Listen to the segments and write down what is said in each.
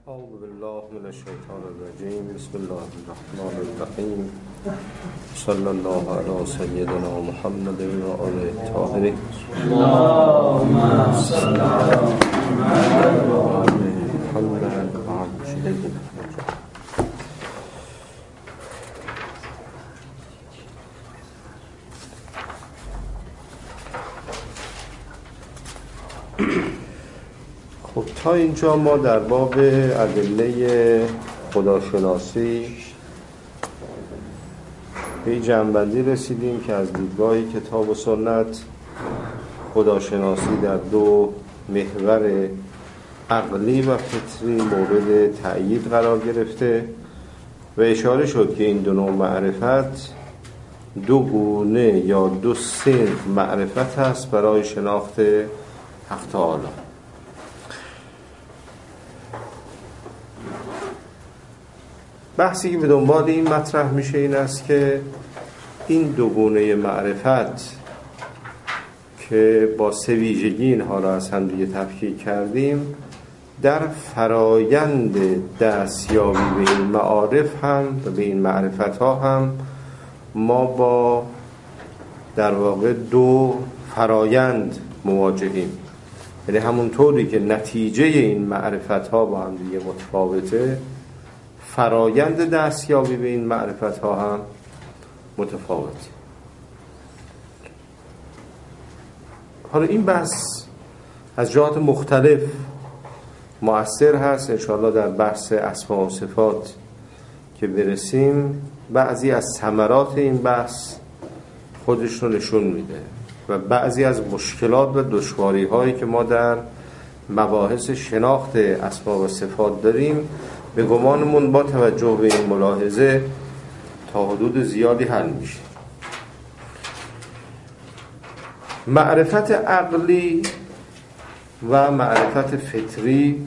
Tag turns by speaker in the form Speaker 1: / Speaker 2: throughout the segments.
Speaker 1: أعوذ بالله من الشيطان الرجيم بسم الله الرحمن الرحيم صلى الله على سيدنا محمد وآله الطاهرين
Speaker 2: اللهم صل على محمد وآل
Speaker 1: محمد. خب تا اینجا ما در باب ادله خداشناسی به جنبندی رسیدیم که از دیدگاه کتاب و سنت خداشناسی در دو محور عقلی و فطری مورد تأیید قرار گرفته و اشاره شد که این دو نوع معرفت دو گونه یا دو صنف معرفت است برای شناخت حق تعالی. بحثی که به دنبال این مطرح میشه این است که این دو گونه معرفت که با سه ویژگی اینها را از هم دیگه تفکیک کردیم در فرایند دستیابی به این معارف هم و به این معرفت ها هم ما با در واقع دو فرایند مواجهیم. یعنی همونطوری که نتیجه این معرفت ها با هم دیگه متفاوته، فرایند دستیابی به این معرفت ها هم متفاوته. حالا این بحث از جهات مختلف مؤثر هست. انشاءالله در بحث اسماء و صفات که برسیم بعضی از ثمرات این بحث خودش رو نشون میده و بعضی از مشکلات و دشواری هایی که ما در مباحث شناخت اسماء و صفات داریم به گمانمون با توجه به این ملاحظه تا حدود زیادی حل میشه. معرفت عقلی و معرفت فطری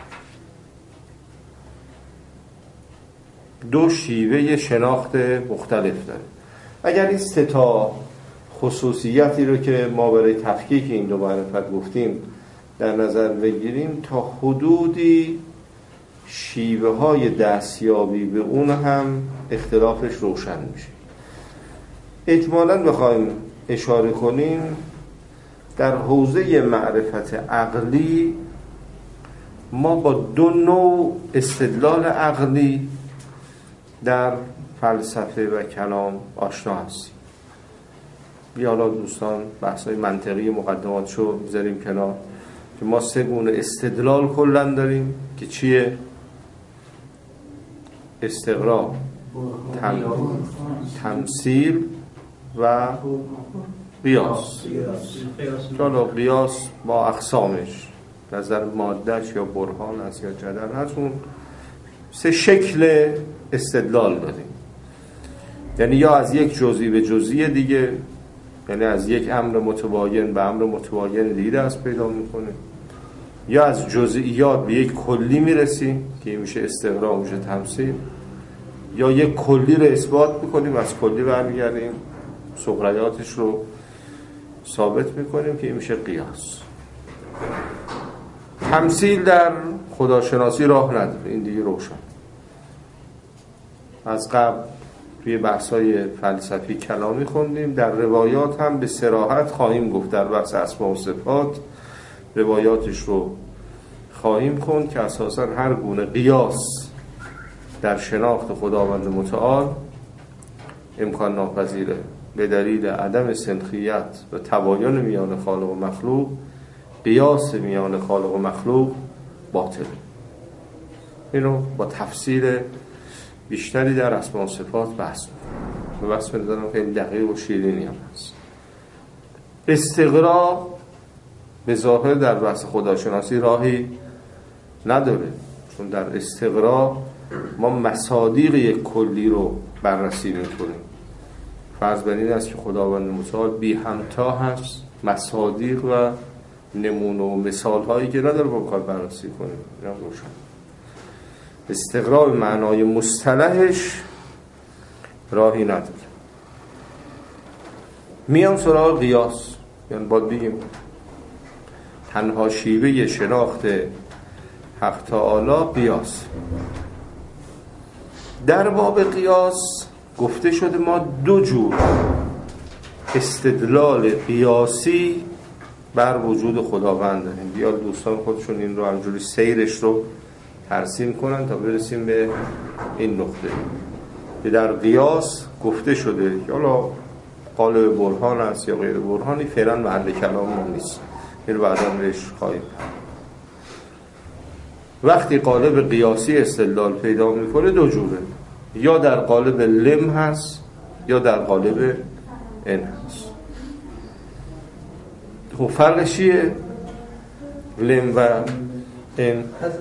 Speaker 1: دو شیوه شناخت مختلف داره. اگر این سه تا خصوصیتی رو که ما برای تفکیک این دو معرفت گفتیم در نظر بگیریم، تا حدودی شیوه های دستیابی به اون هم اختلافش روشن میشه. اجمالاً بخوایم اشاره کنیم در حوزه معرفت عقلی ما با دو نوع استدلال عقلی در فلسفه و کلام آشنا هستیم. حالا دوستان بحث‌های منطقی مقدماتشو بذاریم کنار که ما سه گونه استدلال کلاً داریم که چیه؟ استقراء، تمثیل و قیاس. حالا قیاس با اقسامش نظر مادهش یا برهان است یا جدل هست، اون سه شکل استدلال داریم. یعنی یا از یک جزئی به جزئی دیگه، یعنی از یک امر متباین به امر متباین دیگه دست پیدا میکنه، یا از جزئیات به یک کلی میرسیم که میشه استقراء، میشه تمثیل، یا یک کلی رو اثبات میکنیم از کلی برمیگردیم سغریاتش رو ثابت میکنیم که میشه قیاس. تمثیل در خداشناسی راه نداره، این دیگه روشن. از قبل توی بحث‌های فلسفی کلامی خوندیم، در روایات هم به صراحت خواهیم گفت. در بحث اسماء و صفات روایاتش رو خواهیم خوند که اساساً هر گونه قیاس در شناخت خداوند متعال امکان ناپذیره به دلیل عدم سنخیت و تباین میان خالق و مخلوق. قیاس میان خالق و مخلوق باطله. اینو با تفسیر بیشتری در اسماء و صفات بحث می‌کنیم. بحث می‌ذارم خیلی دقیق و شیرینی هم هست. استقراء به ظاهر در بحث خداشناسی راهی نداره، چون در استقراء ما مصادیق یک کلی رو بررسی می‌کنیم. فرض بر این است که خداوند متعال بی همتا هست، مصادیق و نمونه و مثال هایی که نداره با کار بررسی کنیم. این هم روشن. استقراء به معنای مصطلحش راهی نداره. میان سراغ قیاس. یعنی باید بگیم تنها شیوه شناخت حق تعالی قیاس. در باب قیاس گفته شده ما دو جور استدلال قیاسی بر وجود خداوند داریم. بیا دوستان خودشون این رو همجوری سیرش رو ترسیم کنن تا برسیم به این نقطه که در قیاس گفته شده که حالا قالب برهان است یا غیر برهانی، فعلا محل کلام نیست، این رو بعدا بهش خواهیم. وقتی قالب قیاسی استدلال پیدا میکنه دو جوره، یا در قالب لم هست یا در قالب ان هست. خب فرقش چیه؟ لم و ان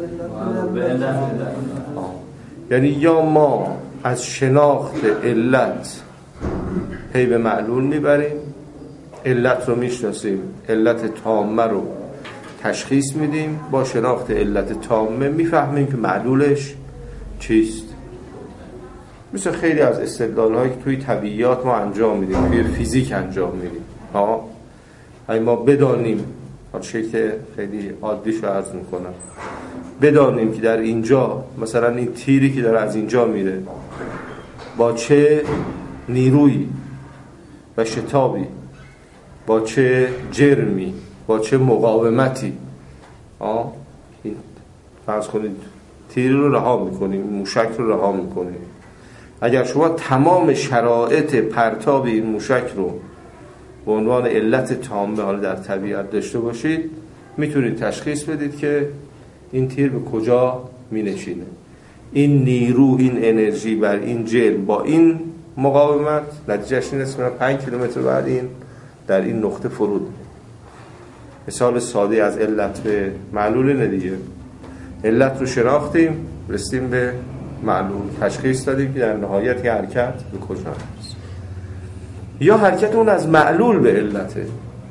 Speaker 1: یعنی یا ما از شناخت علت پی به معلول میبریم، علت رو میشناسیم، علت تامه رو تشخیص میدیم، با شناخت علت تامه میفهمیم که معلولش چیست. مثل خیلی از استدلال‌هایی که توی طبیعیات ما انجام میدیم، توی فیزیک انجام میدیم. اگه ما بدانیم، شکل خیلی عادیشو عرض میکنم، بدانیم که در اینجا مثلا این تیری که داره از اینجا میره با چه نیرویی و شتابی، با چه جرمی، با چه مقاومتی این فرض کنید تیر رو رها میکنیم، موشک رو رها میکنیم. اگر شما تمام شرایط پرتاب این موشک رو به عنوان علت تامه حال در طبیعت داشته باشید، میتونید تشخیص بدید که این تیر به کجا مینشینه. این نیرو، این انرژی بر این جرم با این مقاومت نتیجهش این است که 5 کیلومتر بعد این در این نقطه فرود. مثال ساده از علت به معلول ندیگه. علت رو شناختیم، رسیدیم به معلول، تشخیص دادیم که در نهایت حرکت به کجا هست. یا حرکت اون از معلول به علته.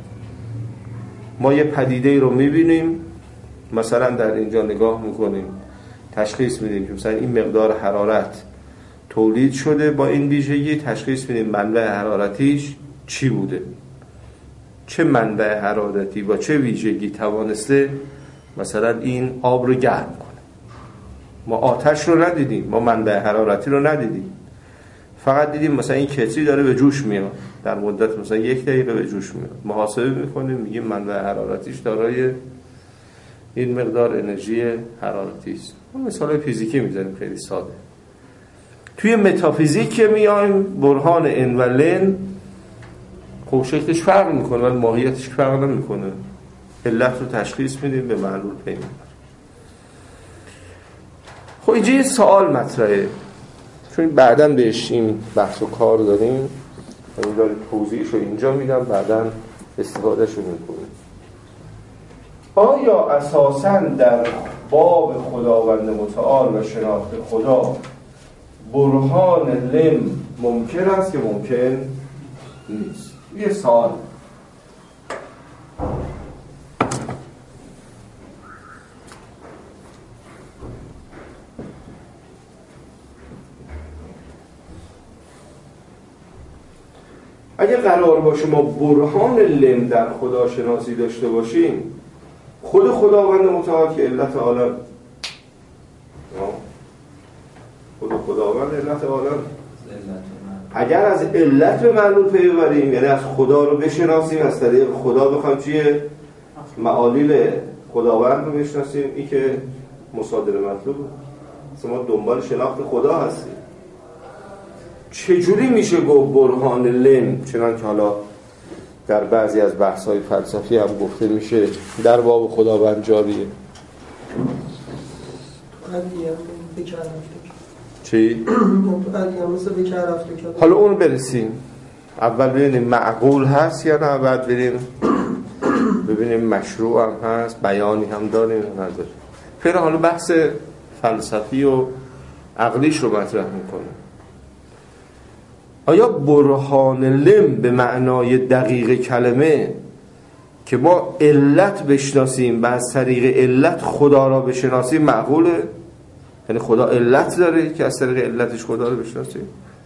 Speaker 1: ما یه پدیده رو میبینیم، مثلا در اینجا نگاه میکنیم، تشخیص میدیم که مثلا این مقدار حرارت تولید شده با این ویژگی، تشخیص میدیم منبع حرارتیش چی بوده، چه منبع حرارتی با چه ویژگی توانسته مثلا این آب رو گرم کنه. ما آتش رو ندیدیم، ما منبع حرارتی رو ندیدیم، فقط دیدیم مثلا این کتری داره به جوش میاد، در مدت مثلا 1 دقیقه به جوش میاد. محاسبه میکنیم، میگیم منبع حرارتیش دارای این مقدار انرژی حرارتی است. مثال فیزیکی میزنیم خیلی ساده. توی متافیزیک که میایم، برهان ان و لن خب شکلش فرق میکنه ولی ماهیتش فرق نمیکنه. علت رو تشخیص میدیم، به معلول پی میبریم. خب اینجا یه سوال مطرحه، چون بعداً بهش این بحث و کار داریم، این داره توضیحشو اینجا میدم، بعداً استفادهشو میکنیم. آیا اساساً در باب خداوند متعال و شناخت خدا برهان لم ممکن است که ممکن نیست؟ یه سوال. اگه قرار باشه ما برهان لم در خدا شناسی داشته باشیم، خود خداوند متعال که علت عالم، خود خداوند علت عالم، اگر از علت به معلول پی ببریم، یعنی از خدا رو بشناسیم، از طریق خدا بخوایم چیه معالیل خداوند رو بشناسیم، این که مصادره مطلوب. ما دنبال شناخت خدا هستیم. چجوری میشه گفت برهان لم؟ چنانکه حالا در بعضی از بحث‌های فلسفی هم گفته میشه در باب خداوند جاریه. چی؟ حالا اون برسیم. اول ببینیم معقول هست یا نه، بعد بریم ببینیم مشروع هم هست، بیانی هم داریم یا نداریم. فعلا حالا بحث فلسفی و عقلیش رو مطرح میکنه. آیا برهان لم به معنای دقیق کلمه که ما علت بشناسیم و از طریق علت خدا را بشناسیم معقوله؟ یعنی خدا علت داره که از طریق علتش خدا رو بشناسیم؟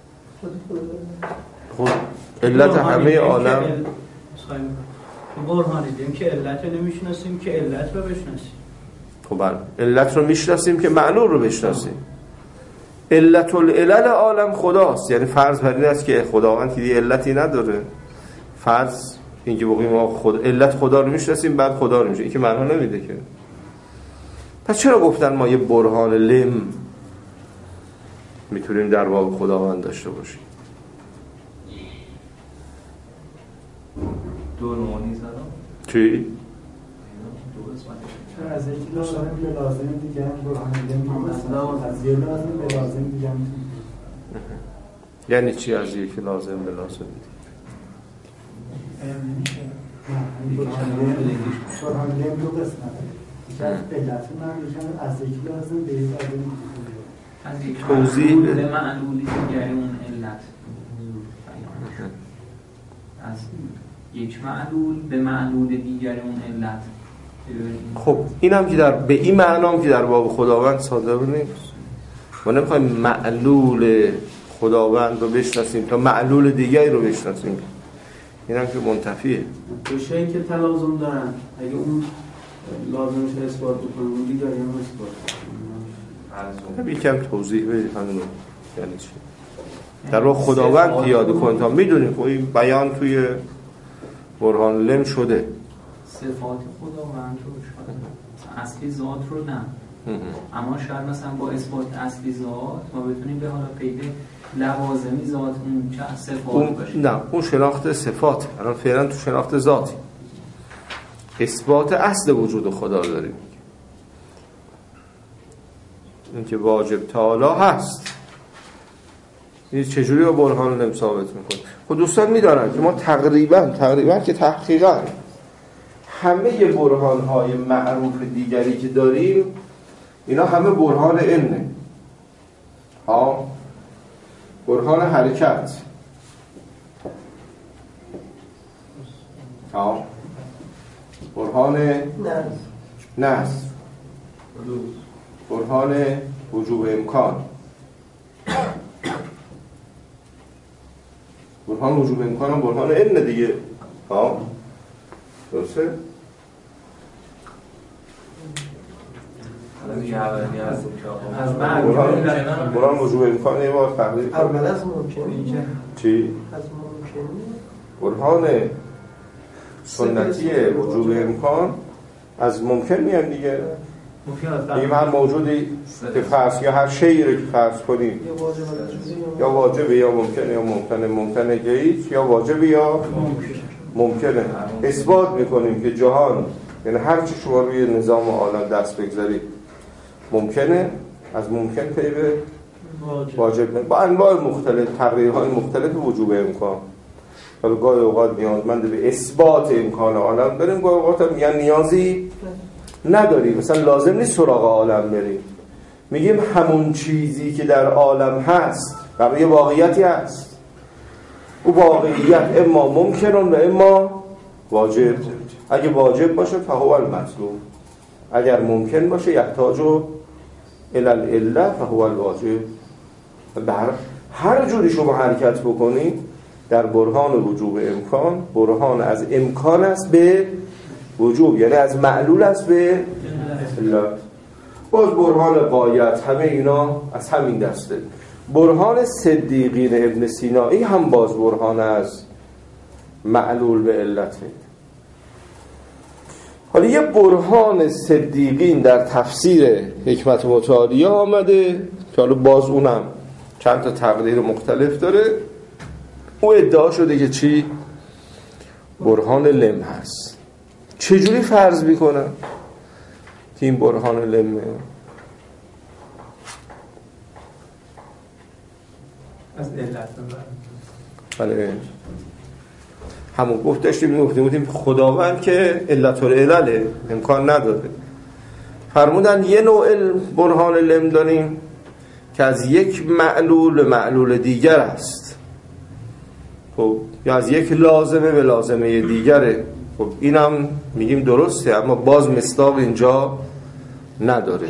Speaker 1: خب علت همه عالم
Speaker 3: برهانی دیم که علت رو نمیشناسیم که علت رو بشناسیم.
Speaker 1: خب علت رو میشناسیم که معلول رو بشناسیم. علت العلل عالم خداست، یعنی فرض بر این است که خداوند که علتی نداره. فرض اینکه بگیم ما علت خدا رو میشناسیم بعد خدا رو میشه، این که معنا نمیده که. پس چرا گفتن ما یه برهان لم میتونیم در باب خداوند داشته باشیم؟
Speaker 2: دو نوعی زدم
Speaker 1: چی؟
Speaker 3: از یک لازم به لازم دیگه هم برهان لم مثلا از یک لازم به لازم دیگه هم.
Speaker 1: یعنی چی از یک لازم به لازم دیگه؟
Speaker 3: برهان لم دو قسمت یکی از علت من از یک لازم به یک لازم
Speaker 2: از یک
Speaker 1: توضیح
Speaker 2: معلول به معلولی دیگری اون علت، از یک معلول به معلول دیگری اون علت.
Speaker 1: خب اینم که به این معنام که در باب خداوند صادق نیست. ما نمیخوایم معلول خداوند رو بشناسیم تا معلول دیگری رو بشناسیم، اینم که منتفیه.
Speaker 4: دو شیء که تلازم دارن، اگه اون لازمش اثبات بکنه اون دیگری هم اثبات کنه.
Speaker 1: یکم توضیح بدید همین رو یعنی چی؟ در واقع خداوند که یاد کن تا میدونیم خب این بیان توی برهان لم شده.
Speaker 2: صفات خداوند رو شاید اصلی ذات رو نه، اما شاید مثلا با اثبات اصلی ذات ما بتونیم به حالا پیدا لوازمی ذات اون چه صفات باشه.
Speaker 1: نه اون شناخت صفات، الان فعلا تو شناخت ذاتی اثبات اصل وجود خدا داریم، این که واجب تعالی هست. این چجوری با برهان لم ثابت میکنه؟ خب دوستان میدارن که ما تقریبا که تحقیقا همه برهان‌های معروف دیگری که داریم اینا همه برهان علمه. برهان حرکت، برهان نصب، برهان وجوب امکان. برهان وجوب امکان هم برهان علم دیگه. درسته؟ برهان وجوب امکان یه بار تقریب
Speaker 3: اول از ممکنه.
Speaker 1: چی؟
Speaker 3: از ممکنه.
Speaker 1: برهان سنتی وجوب امکان از ممکن میان دیگه. میگیم هر موجودی که فرض یا هر شیئی رو که فرض کنیم یا واجبه یا ممکنه یا ممکنه که هیچ، یا واجبه یا ممکنه. اثبات میکنیم که جهان یعنی هر چی شما روی نظام عالم دست بگذارید ممکنه، از ممکن پی به واجب با انواع مختلف، تقریرهای مختلف وجوب امکان. حالا گاهی اوقات نیازمند به اثبات امکان عالم داریم، گاهی اوقات هم میگن نیازی نداریم، مثلا لازم نیست سراغ عالم بریم، میگیم همون چیزی که در عالم هست برای واقعیتی هست، او واقعیت اما ممکنون و اما واجب. اگه واجب باشه فهو المطلوب، اگر ممکن باشه یحتاج الی العله فهو الواجب. هر جوری شما حرکت بکنی در برهان وجوب امکان، برهان از امکان است به وجوب، یعنی از معلول است به علت. باز برهان غایت، همه اینا از همین دسته. برهان صدیقین ابن سینایی هم باز برهان از معلول به علته. حالا یه برهان صدیقین در تفسیر حکمت متعالیه آمده که حالا باز اونم چند تا تقدیر مختلف داره. او ادعا شده که چی؟ برهان لم هست. چجوری فرض میکنن که این برهان لمه؟
Speaker 3: از علت
Speaker 1: بله همون گفتیم خداوند که علت العلله امکان نداره. فرمودن یه نوع برهان لم داریم که از یک معلول دیگر است. خب یا از یک لازمه به لازمه دیگره. خب اینم میگیم درسته، اما باز مصداق اینجا نداره.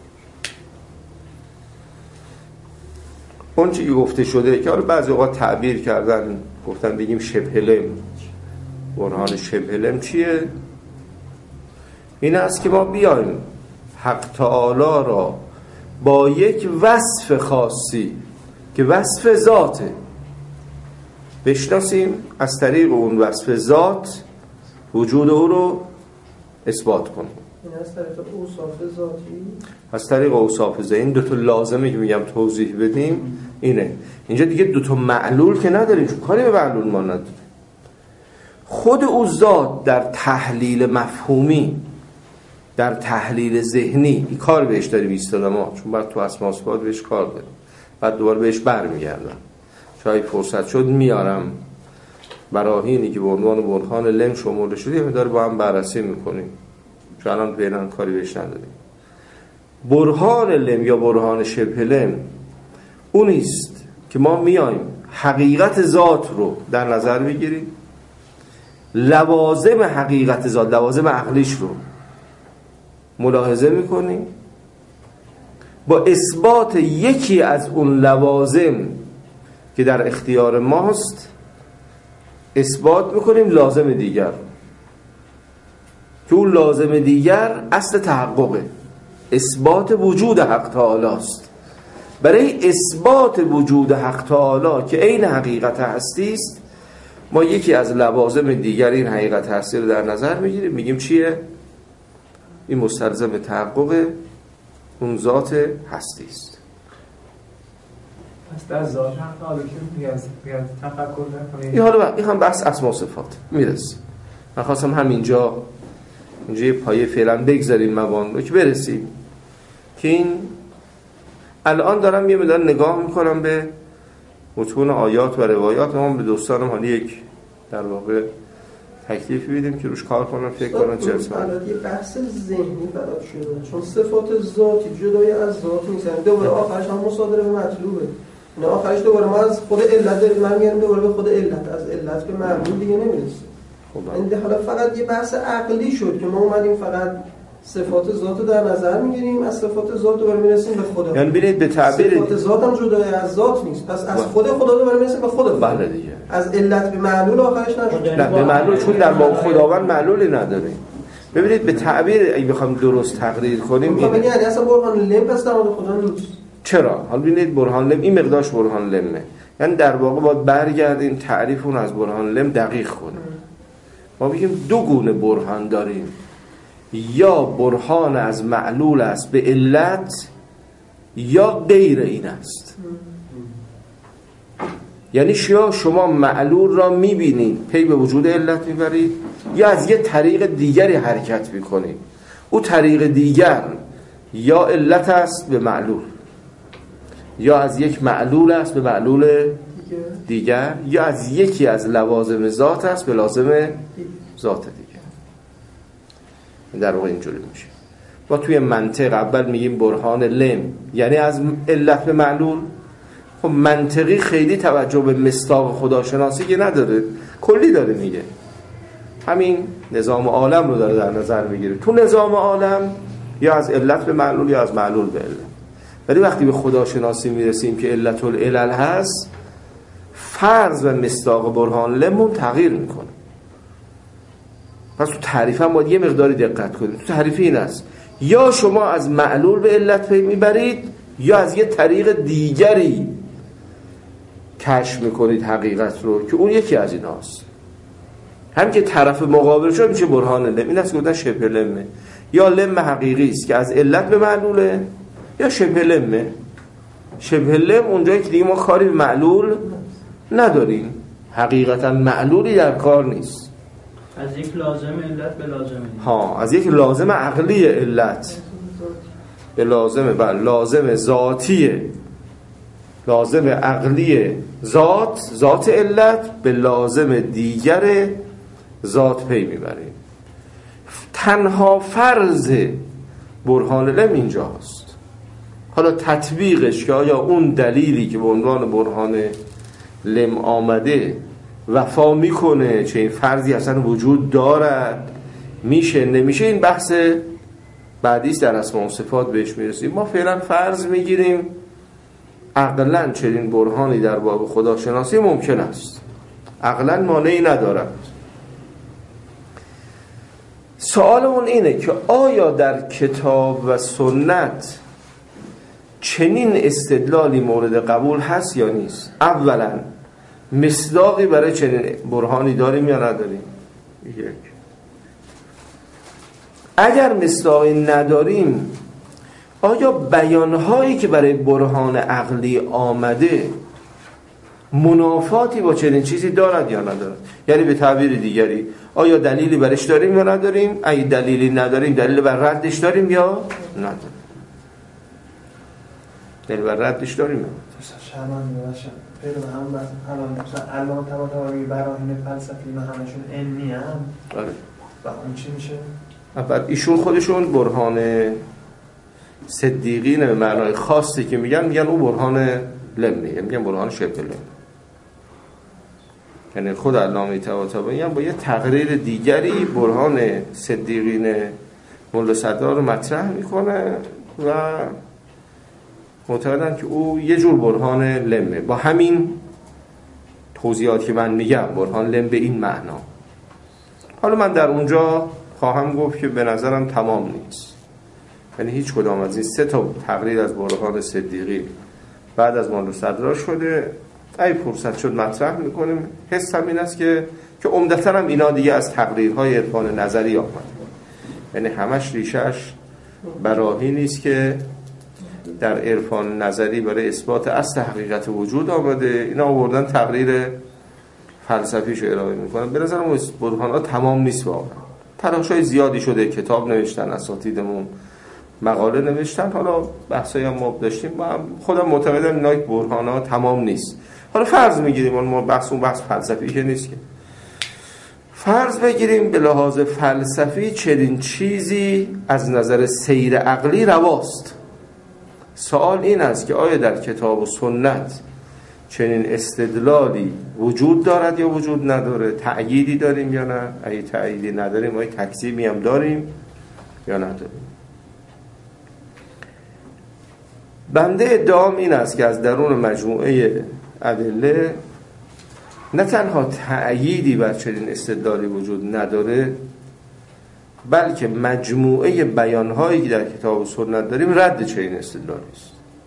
Speaker 1: اون چیزی گفته شده که حالا بعضی اوقات تعبیر کردن گفتن بگیم شبه لم. برهان شبه لم چیه؟ این است که ما بیایم حق تعالی را با یک وصف خاصی که وصف ذاته بشناسیم، از طریق اون وصف ذات وجود او رو اثبات کنیم.
Speaker 5: این از طریق اوصاف ذاتی؟
Speaker 1: از طریق اوصاف ذاتی. این دوتا لازمه که میگم توضیح بدیم اینه. اینجا دیگه دوتا معلول که نداریم، چون کاری به معلول ما نداریم. خود او ذات در تحلیل مفهومی، در تحلیل ذهنی این کار بهش داریم ایستادم ما، چون بعد تو اسماء و صفات بهش کار داریم، بعد دوباره بهش برمیگردم، شاید فرصت شد میارم براهینی که به عنوان برهان لم شمرده شده یه مقدار با هم بررسی میکنیم، چون الان فعلا کاری بهش نداریم. برهان لم یا برهان شبه لم اونیست که ما میایم حقیقت ذات رو در نظر بگیریم، لوازم حقیقت ذات، لوازم عقلیش رو ملاحظه میکنیم، با اثبات یکی از اون لوازم که در اختیار ماست اثبات میکنیم لازم دیگر، که اون لازم دیگر اصل تحققه، اثبات وجود حق تعالی است. برای اثبات وجود حق تعالی که عین حقیقت هستی است، ما یکی از لوازم دیگر این حقیقت هستی رو در نظر میگیریم، میگیم چیه؟ این مستلزم تحقق اون ذات هستی است.
Speaker 3: پس در ذات هم حالا که میگه تفکر نکنید،
Speaker 1: این هم بحث اسماء و صفات میرسیم. من خواستم همینجا یه پایه فعلا بگذاریم مبان رو که برسیم که این الان دارم یه مقدار نگاه میکنم به متون آیات و روایات. ما به دوستانم حالی یک در واقع تکلیفی بدیم که روش کار کنن، فکر کنن چه اسمه.
Speaker 5: یه بحث ذهنی برات شده، چون صفات ذاتی جدای از ذات نیستن. دوباره آخرش هم مصادره به مطلوبه. نه آخرش دوباره ما از خود علت داریم، من میگم دوباره به خود علت، از علت به معلول دیگه نمیرسیم. این حالا فقط یه بحث عقلی شد که ما اومدیم فقط صفات ذات رو در نظر میگیریم، از صفات ذات دوباره میرسیم به خدا.
Speaker 1: یعنی ببینید به تعبیر
Speaker 5: صفات ذات هم جدای از ذات نیست، پس از خود خدا دوباره میرسیم به خدا.
Speaker 1: بله دیگه.
Speaker 5: از علت به معلول آخرش نشد.
Speaker 1: نه به معلول، چون در واقع خداوند معلولی نداره. ببینید به تعبیر اگه بخوام درست تقریر کنیم
Speaker 5: این یعنی اصلا برهان لم پس در مورد خدا نیست.
Speaker 1: چرا؟ حالا ببینید برهان لم این مقدارش برهان لمه، یعنی در واقع باید برگردیم تعریف اون از برهان لم دقیق کنیم. ما میگیم دو گونه برهان داریم، یا برهان از معلول است به علت یا غیر این است. یعنی شما معلول را میبینید پی به وجود علت میبرید، یا از یه طریق دیگری حرکت میکنید. او طریق دیگر یا علت است به معلول، یا از یک معلول است به معلول دیگر، یا از یکی از لوازم ذات است به لازم ذات دیگر. در واقع اینجوری میشه. ما توی منطق اول میگیم برهان لم یعنی از علت به معلول. خب منطقی خیلی توجه به مصداق خداشناسی که نداره، کلی داره میگه. همین نظام عالم رو داره در نظر میگیره. تو نظام عالم یا از علت به معلول یا از معلول به علت. ولی وقتی به خداشناسی میرسیم که علت العلل هست، فرض و مصداق برهان لمون تغییر میکنه. پس تو تعریف هم باید یه مقداری دقت کنید. تو تعریف این است یا شما از معلول به علت پی میبرید، یا از یه طریق دیگری کشف میکنید حقیقت رو که اون یکی از این هاست. هم که طرف مقابل شد میشه برهان لم. این است که گفتن شبه لمه، یا لم حقیقی است که از علت به معلوله، یا شبه لمه. شبه لم اونجایی که دیگه ما کاری به معلول نداریم، حقیقتا معلولی در کار نیست.
Speaker 2: از یک لازم علت به لازم
Speaker 1: از یک لازم عقلی علت به لازم و لازم ذاتی، لازم عقلی ذات علت به لازم دیگر ذات پی میبریم. تنها فرض برهان لم اینجاست. حالا تطبیقش که آیا اون دلیلی که به عنوان برهان لم آمده وفا میکنه، چه این فرضی اصلا وجود دارد، میشه نمیشه، این بحث بعدیست در اسماء و صفات بهش میرسیم. ما فعلا فرض میگیریم عقلاً چنین برهانی در باب خداشناسی ممکن است، عقلاً مانعی ندارد. سوالمون اینه که آیا در کتاب و سنت چنین استدلالی مورد قبول هست یا نیست؟ اولا مصداقی برای چنین برهانی داریم یا نداریم؟ یک. اگر مصداقی نداریم، آیا بیانهایی که برای برهان عقلی آمده منافاتی با چنین چیزی دارد یا ندارد؟ یعنی به تعبیر دیگری، آیا دلیلی برش داریم یا نداریم؟ اگه دلیلی نداریم، دلیل بر ردش داریم یا نداریم؟ دلیل بر ردش داریم یا
Speaker 6: شرمان میباشم پیدا هم مثلا علامه طباطبایی براهین فلسفی و همشون علمی هم.
Speaker 1: آره.
Speaker 6: و اون چی میشه؟
Speaker 1: بعد ایشون خودشون برهان صدیقین به معنای خاصی که میگن اون برهان لمنیه، میگن برهان شبه لمنی. یعنی خود علامه طباطبایی هم با یه تقریر دیگری برهان صدیقین ملا صدرا رو مطرح میکنه و معتقدن که او یه جور برهان لمه، با همین توضیحات که من میگم، برهان لم به این معنا. حالا من در اونجا خواهم گفت که به نظرم تمام نیست، یعنی هیچ کدام از این 3 تقریر از برهان صدیقی بعد از ملا صدرا شده، ای فرصت شد مطرح میکنیم. حسم این است که عمدتاً هم اینا دیگه از تقریرهای عرفان نظری آمده، یعنی همش ریشش براهی نیست که در عرفان نظری برای اثبات اصل حقیقت وجود آمده، اینا آوردن تقریر فلسفیشو ارائه میکنن. به نظرم اون برهان‌ها تمام نیست واقعا. تلاش‌های زیادی شده، کتاب نوشتن، اساتیدمون مقاله نوشتن، حالا بحثایی هم ما داشتیم، خودم معتقدم اینا برهان‌ها تمام نیست. حالا فرض میگیریم، ما بحث فلسفی که نیست که، فرض بگیریم به لحاظ فلسفی چنین چیزی از نظر سیر عقلی رواست. سوال این است که آیا در کتاب و سنت چنین استدلالی وجود دارد یا وجود نداره؟ تأییدی داریم یا نه؟ اگه تأییدی نداریم، آیا تکذیبی هم داریم یا نداریم؟ بنده ادعام این است که از درون مجموعه ادله نه تنها تأییدی بر چنین استدلالی وجود نداره، بلکه مجموعه بیانهایی که در کتاب و سنت داریم رد چنین استدلالی است.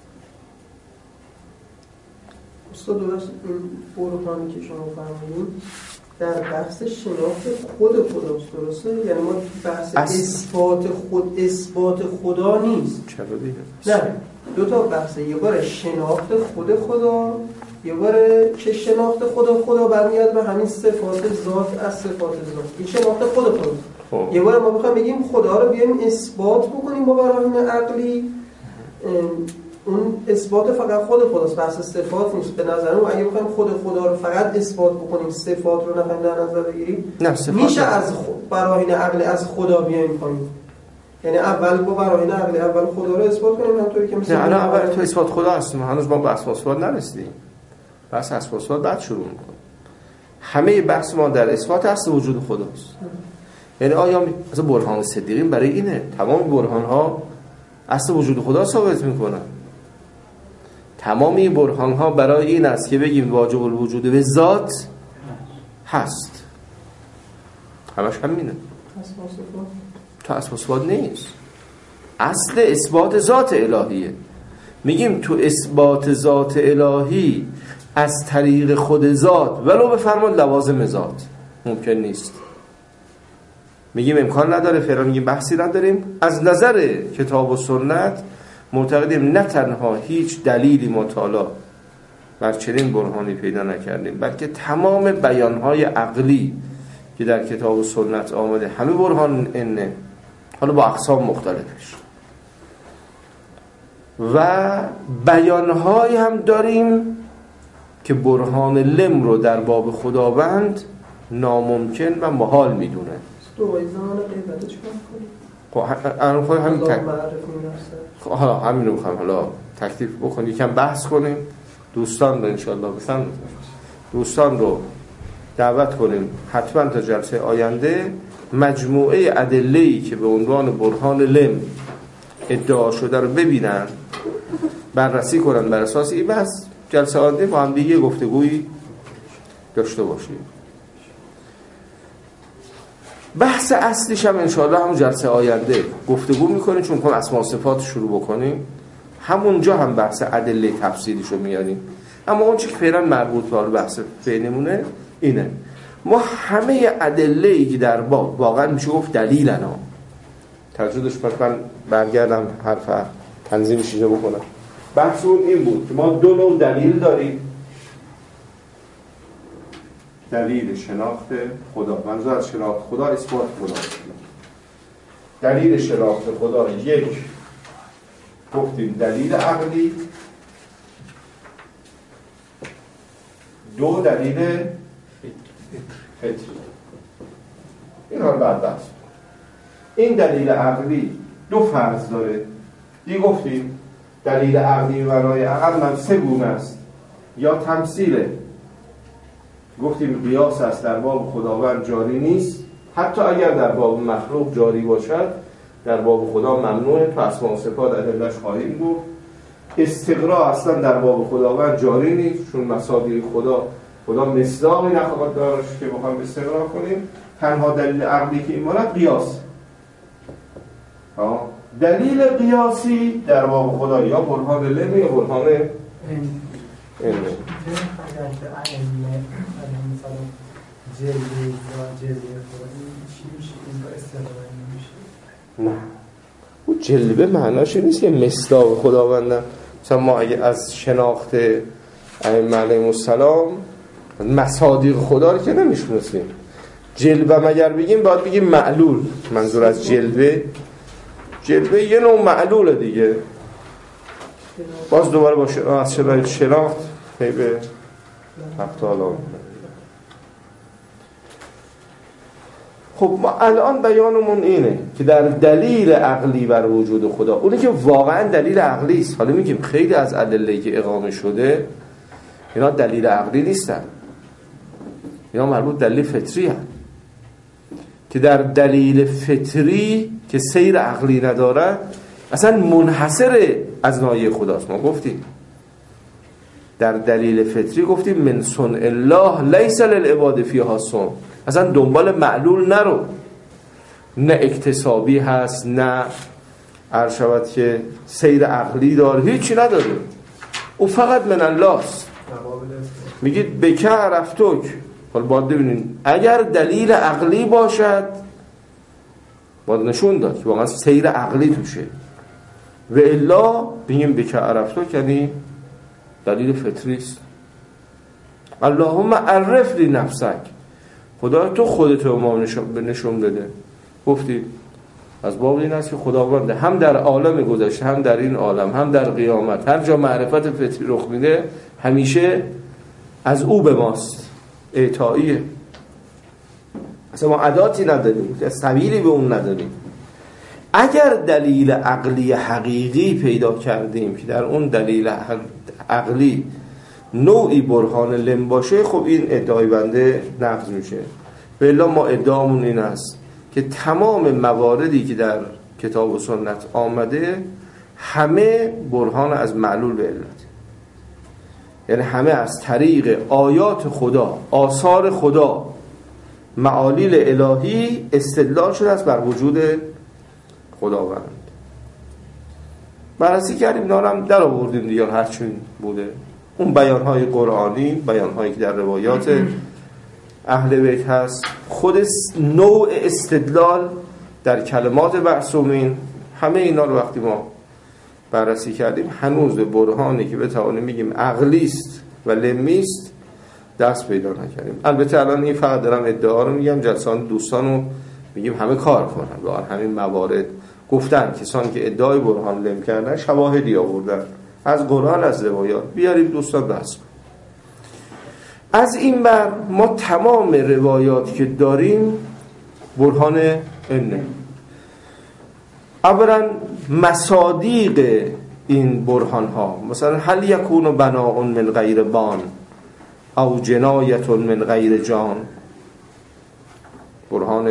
Speaker 5: استاد درست این برهانی که شما فرمودید در بحث شناخت خود خداست، درسته؟ یعنی ما بحث اثبات خدا نیست.
Speaker 1: چرا دیگه؟
Speaker 5: نه، 2 بحثه، یه بار شناخت خود خدا، یه بار که شناخت خدا برمیاد به همین صفات ذات از صفات ذات، این شناخت خود خدا. یه بار ما بخوام بگیم خدا رو بیایم اثبات بکنیم با براهین عقلی، اون اثبات فقط خود خداست، بحث صفات نیست. به نظر من اگه بخوایم خود خدا رو فقط اثبات بکنیم، صفات رو نخوایم در نظر بگیریم، میشه از براهین عقلی از خدا بیایم پایین. یعنی اول با براهین عقلی اول خدا رو اثبات کنیم، همونطوری که مثلا
Speaker 1: نه اول تو اثبات خدا هستیم، هنوز ما به اساس نرسیدیم، بس اساس بعد شروع می‌کنیم. همه بحث ما در اثبات اصل وجود خداست. یعنی آیا مثلا برهان صدیقین برای اینه، تمام برهان‌ها اصل وجود خدا ثابت می‌کنن. تمام این برهان‌ها برای این است که بگیم واجب الوجود به ذات هست. همش همینه. تو اساس نیست. اصل اثبات ذات الهیه. میگیم تو اثبات ذات الهی از طریق خود ذات ولو به فرمان لوازم ذات ممکن نیست. میگیم امکان نداره، فعلا میگیم بحثی نداریم. از نظر کتاب و سنت معتقدیم نه تنها هیچ دلیلی مطالعه بر چنین برهانی پیدا نکردیم، بلکه تمام بیانهای عقلی که در کتاب و سنت آمده همه برهان اینه، حالا با اقسام مختلفش، و بیانهایی هم داریم که برهان لم رو در باب خداوند ناممکن و محال میدونه.
Speaker 5: دوای زمان غیبت چیکار کنیم؟
Speaker 1: خب همین حالا همین رو می‌خوام حالا تکلیف بکنیم، یکم بحث کنیم، دوستان رو انشاءالله بسن دوستان رو دعوت کنیم حتما تا جلسه آینده مجموعه ادله‌ای که به عنوان برهان لم ادعا شده رو ببینن، بررسی کنن، بر اساس این بحث جلسه آینده با هم دیگه گفتگویی داشته باشیم. بحث اصلیش هم انشاءالله همون جلسه آینده گفتگو میکنیم، چون میخوام اسماء و صفات شروع بکنیم، همونجا هم بحث ادله تفصیلیشو میاریم. اما اون چیزی که فعلا مربوط به بحث فعلیمونه اینه، ما همه ادله‌ای که در باب واقعا میشه گفت دلیلنا، توجه داشت من برگردم حرف تنظیمش اینجا بکنم. بحث اون این بود که ما دو نوع دلیل داریم. دلیل شناخت خدا، منظور از شناخت خدا اثبات خدا. دلیل شناخت خدا یک گفتیم دلیل عقلی، دو دلیل فطری. این حال بعد بحث. این دلیل عقلی دو فرض داره. دیگه گفتیم دلیل عقلی برای عقل من سه گونه است. یا تمثیله، گفتیم قیاس است در باب خداوند جاری نیست، حتی اگر در باب مخلوق جاری باشد در باب خدا ممنوعه، تو اسماء و صفات ادله‌اش خواهیم گفت. استقرا اصلا در باب خداوند جاری نیست، چون مصادیق خدا مصداقی نخواهد داشت که بخوایم استقرا کنیم. تنها دلیل عقلی که این مورد قیاس. دلیل قیاسی در باب خدا یا برهان لم یا برهان علم. نه، اون جلوه معناش نیست که مصداق خداوندن. مثلا ما اگه از شناخت ائمه علیهم السلام مصادیق خدا رو که نمیشناسیم، جلوه مگر بگیم باید بگیم معلول. منظور از جلوه یه نوع معلوله دیگه. باز دوباره با از شناخت پی به اقتالا. خب ما الان بیانمون اینه که در دلیل عقلی بر وجود خدا، اونی که واقعا دلیل عقلی است. حالا میگیم خیلی از ادله‌ای که اقامه شده اینا دلیل عقلی نیستن، اینا مربوط دلیل فطری هستن، که در دلیل فطری که سیر عقلی نداره اصلا منحصر از ناحیه خداست. ما گفتیم در دلیل فطری گفتیم من صنع الله لیس للعباد فیها صنع، اصلا دنبال معلول نرو، نه اکتسابی هست نه عرض شود که سیر عقلی داره، هیچی نداره، او فقط من الله است. میگید بکه عرفتک. حالا باید ببینید اگر دلیل عقلی باشد باید نشون داد که واقعا سیر عقلی توشه، و الا بگیم بکه عرفتک یعنی دلیل فطری است. اللهم عرف لی نفسک، خدا تو خودت رو ما نشون بده. گفتی از باب این است که خداوند هم در عالم گذشته هم در این عالم هم در قیامت هر جا معرفت فطری رخ میده همیشه از او به ماست، اعطاییه. اصلا ما عداتی نداریم، سبیلی به اون نداریم. اگر دلیل عقلی حقیقی پیدا کردیم که در اون دلیل عقلی نوعی برهان لم باشه، خب این ادعای بنده نقض میشه. بلا ما ادعامون این است که تمام مواردی که در کتاب و سنت آمده همه برهان از معلول به علت، یعنی همه از طریق آیات خدا، آثار خدا، معالیل الهی استدلال شده است بر وجود خداوند. بررسی کردیم، نارم در آوردیم دیگه هرچین بوده. اون بیانهای قرآنی، بیانهایی که در روایات اهل بیت هست، خود نوع استدلال در کلمات معصومین، همه اینا رو وقتی ما بررسی کردیم هنوز به برهانی که بتوانیم میگیم عقلی است و لمی است دست پیدا نکردیم. البته الان این فقط دارم ادعا رو میگم، جلسان دوستانو میگیم همه کار کنن و همین موارد گفتن کسانی که ادعای برهان لم کردن شواهدی آوردن از قرآن از روایات، بیاریم دوستان بحث. از این بر ما تمام روایاتی که داریم برهان اینه. اولا مصادیق این برهان ها، مثلا هل یکون بناء من غیر بان او جنایت من غیر جان، برهان.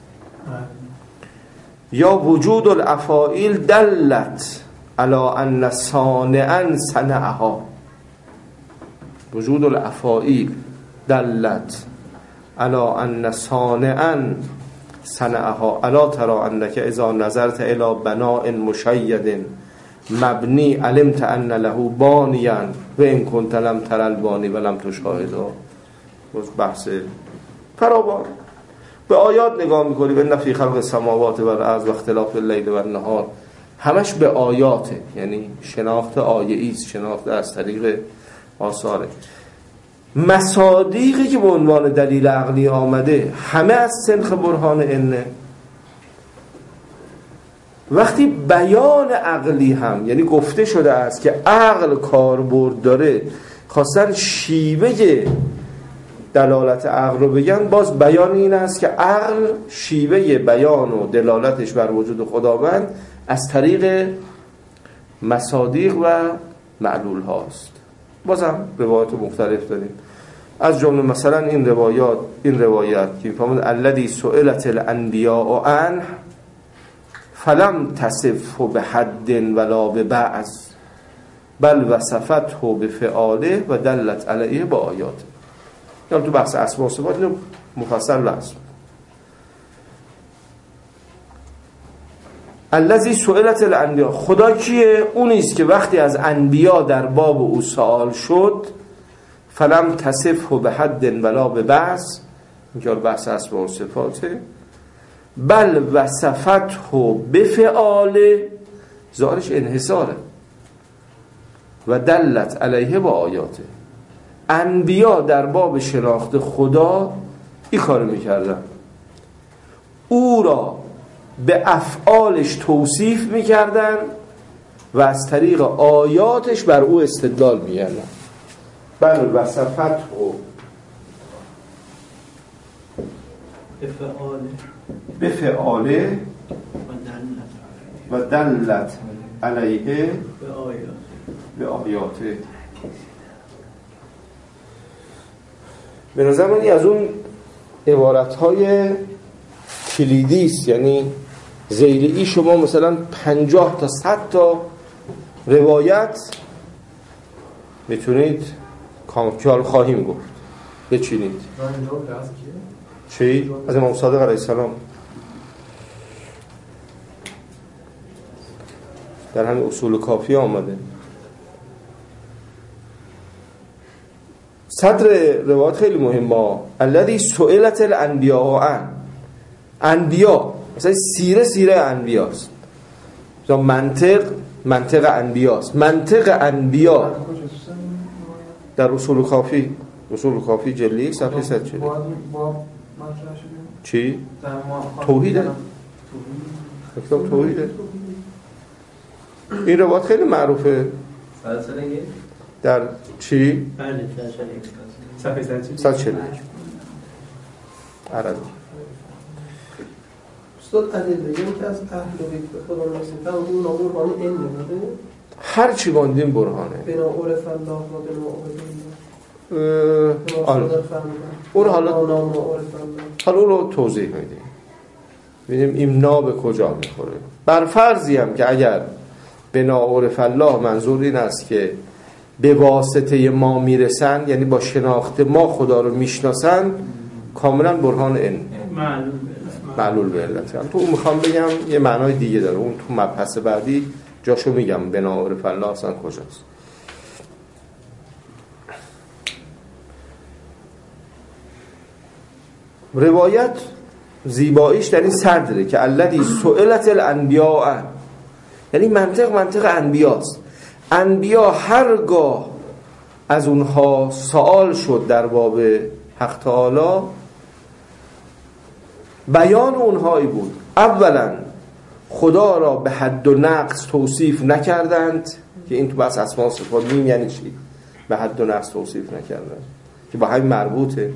Speaker 1: یا وجود الافاعیل دلت علی ان صانعا صنعها، وجود الافاعیل دلت علی ان صانعا صنعها الا ترى انک اذا نظرت الی بناء مشید مبنی علمت ان له بانیا و ان کنت لم تر البانی و لم تشاهدا. بحث فراوان. به آیات نگاه میکنی و ان فی خلق السماوات و الارض و اختلاف اللیل و النهار، همش به آیاته، یعنی شناخت آیه‌ای است، شناخت از طریق آثاره. مصادیقی که به عنوان دلیل عقلی آمده همه از سنخ برهان انه. وقتی بیان عقلی هم، یعنی گفته شده است که عقل کاربرد داره، خواستن شیوه دلالت عقل رو بگن، باز بیان این است که عقل شیوه بیان و دلالتش بر وجود خداوند از طریق مصادیق و معلول هاست. بازم روایات مختلف داریم، از جمله مثلا این روایت که میفهمد الذی سئلت الانبیاء عنه فلم تصفه بحد ولا ببعض بل وصفته بفعاله و دلت علیه با آیات. یعنی تو بحث اسماء و صفات اینو مفصل لحظ. الذی سئلت الانبیاء، خدا کیه؟ اونیست که وقتی از انبیا در باب او سوال شد فلم تصفه بحد ولا ببعض، اینجا بحث اسماء و صفاته، بل وصفته بفعاله، ظاهرش انحصاره، و دلت علیه با آیاته. انبیا در باب شناخت خدا این کارو میکردن، او را به افعالش توصیف میکردن و از طریق آیاتش بر او استدلال میکردن. بل وصفته بفعاله و دلت علیه به آیاته. به نظر من از اون عبارت‌های کلیدی است، یعنی زیر ای شما مثلا 50 تا 100 تا روایت میتونید کامل خواهیم گفت بچینید. چی؟ از امام صادق علیه السلام در همین اصول کافی آمده. صدر روایت خیلی مهمه. الذی سئلت الانبیاء عنه، انبیا مثلا سیره انبیاست، مثلا منطق انبیاست. منطق انبیا در اصول کافی جلی صفحه 140. چی؟ توحیده. کتاب توحیده. این روایت خیلی معروفه. در چی؟ صفحه 141 عربی.
Speaker 5: استاد ادله بگیم که از اهل بیت به خدا نسبت اون نام برهان این نمیده،
Speaker 1: هر چی گاندیم برهانه.
Speaker 5: بنا عرف الله و بنا عرف الله.
Speaker 1: حالا اون رو توضیح میدیم، ببینیم ایمنا به کجا میخوره. بر فرضی هم که اگر بنا عرف الله منظور این است که به واسطه ما میرسن، یعنی با شناخت ما خدا رو میشناسن، کاملا برهان این معلول به علت. تو اون میخوام بگم یه معنای دیگه داره، اون تو مبحث بعدی جاشو میگم بنا عرف الله اصلا کجاست. روایت زیباییش در این صدره که الذی سئلت الانبیاء، یعنی منطق انبیاست. انبیا هرگاه از اونها سوال شد در باب حق تعالی، بیان اونهایی بود اولا خدا را به حد و نقص توصیف نکردند، که این تو بحث اسماء و صفات میم یعنی چی؟ به حد و نقص توصیف نکردند که با همین مربوطه.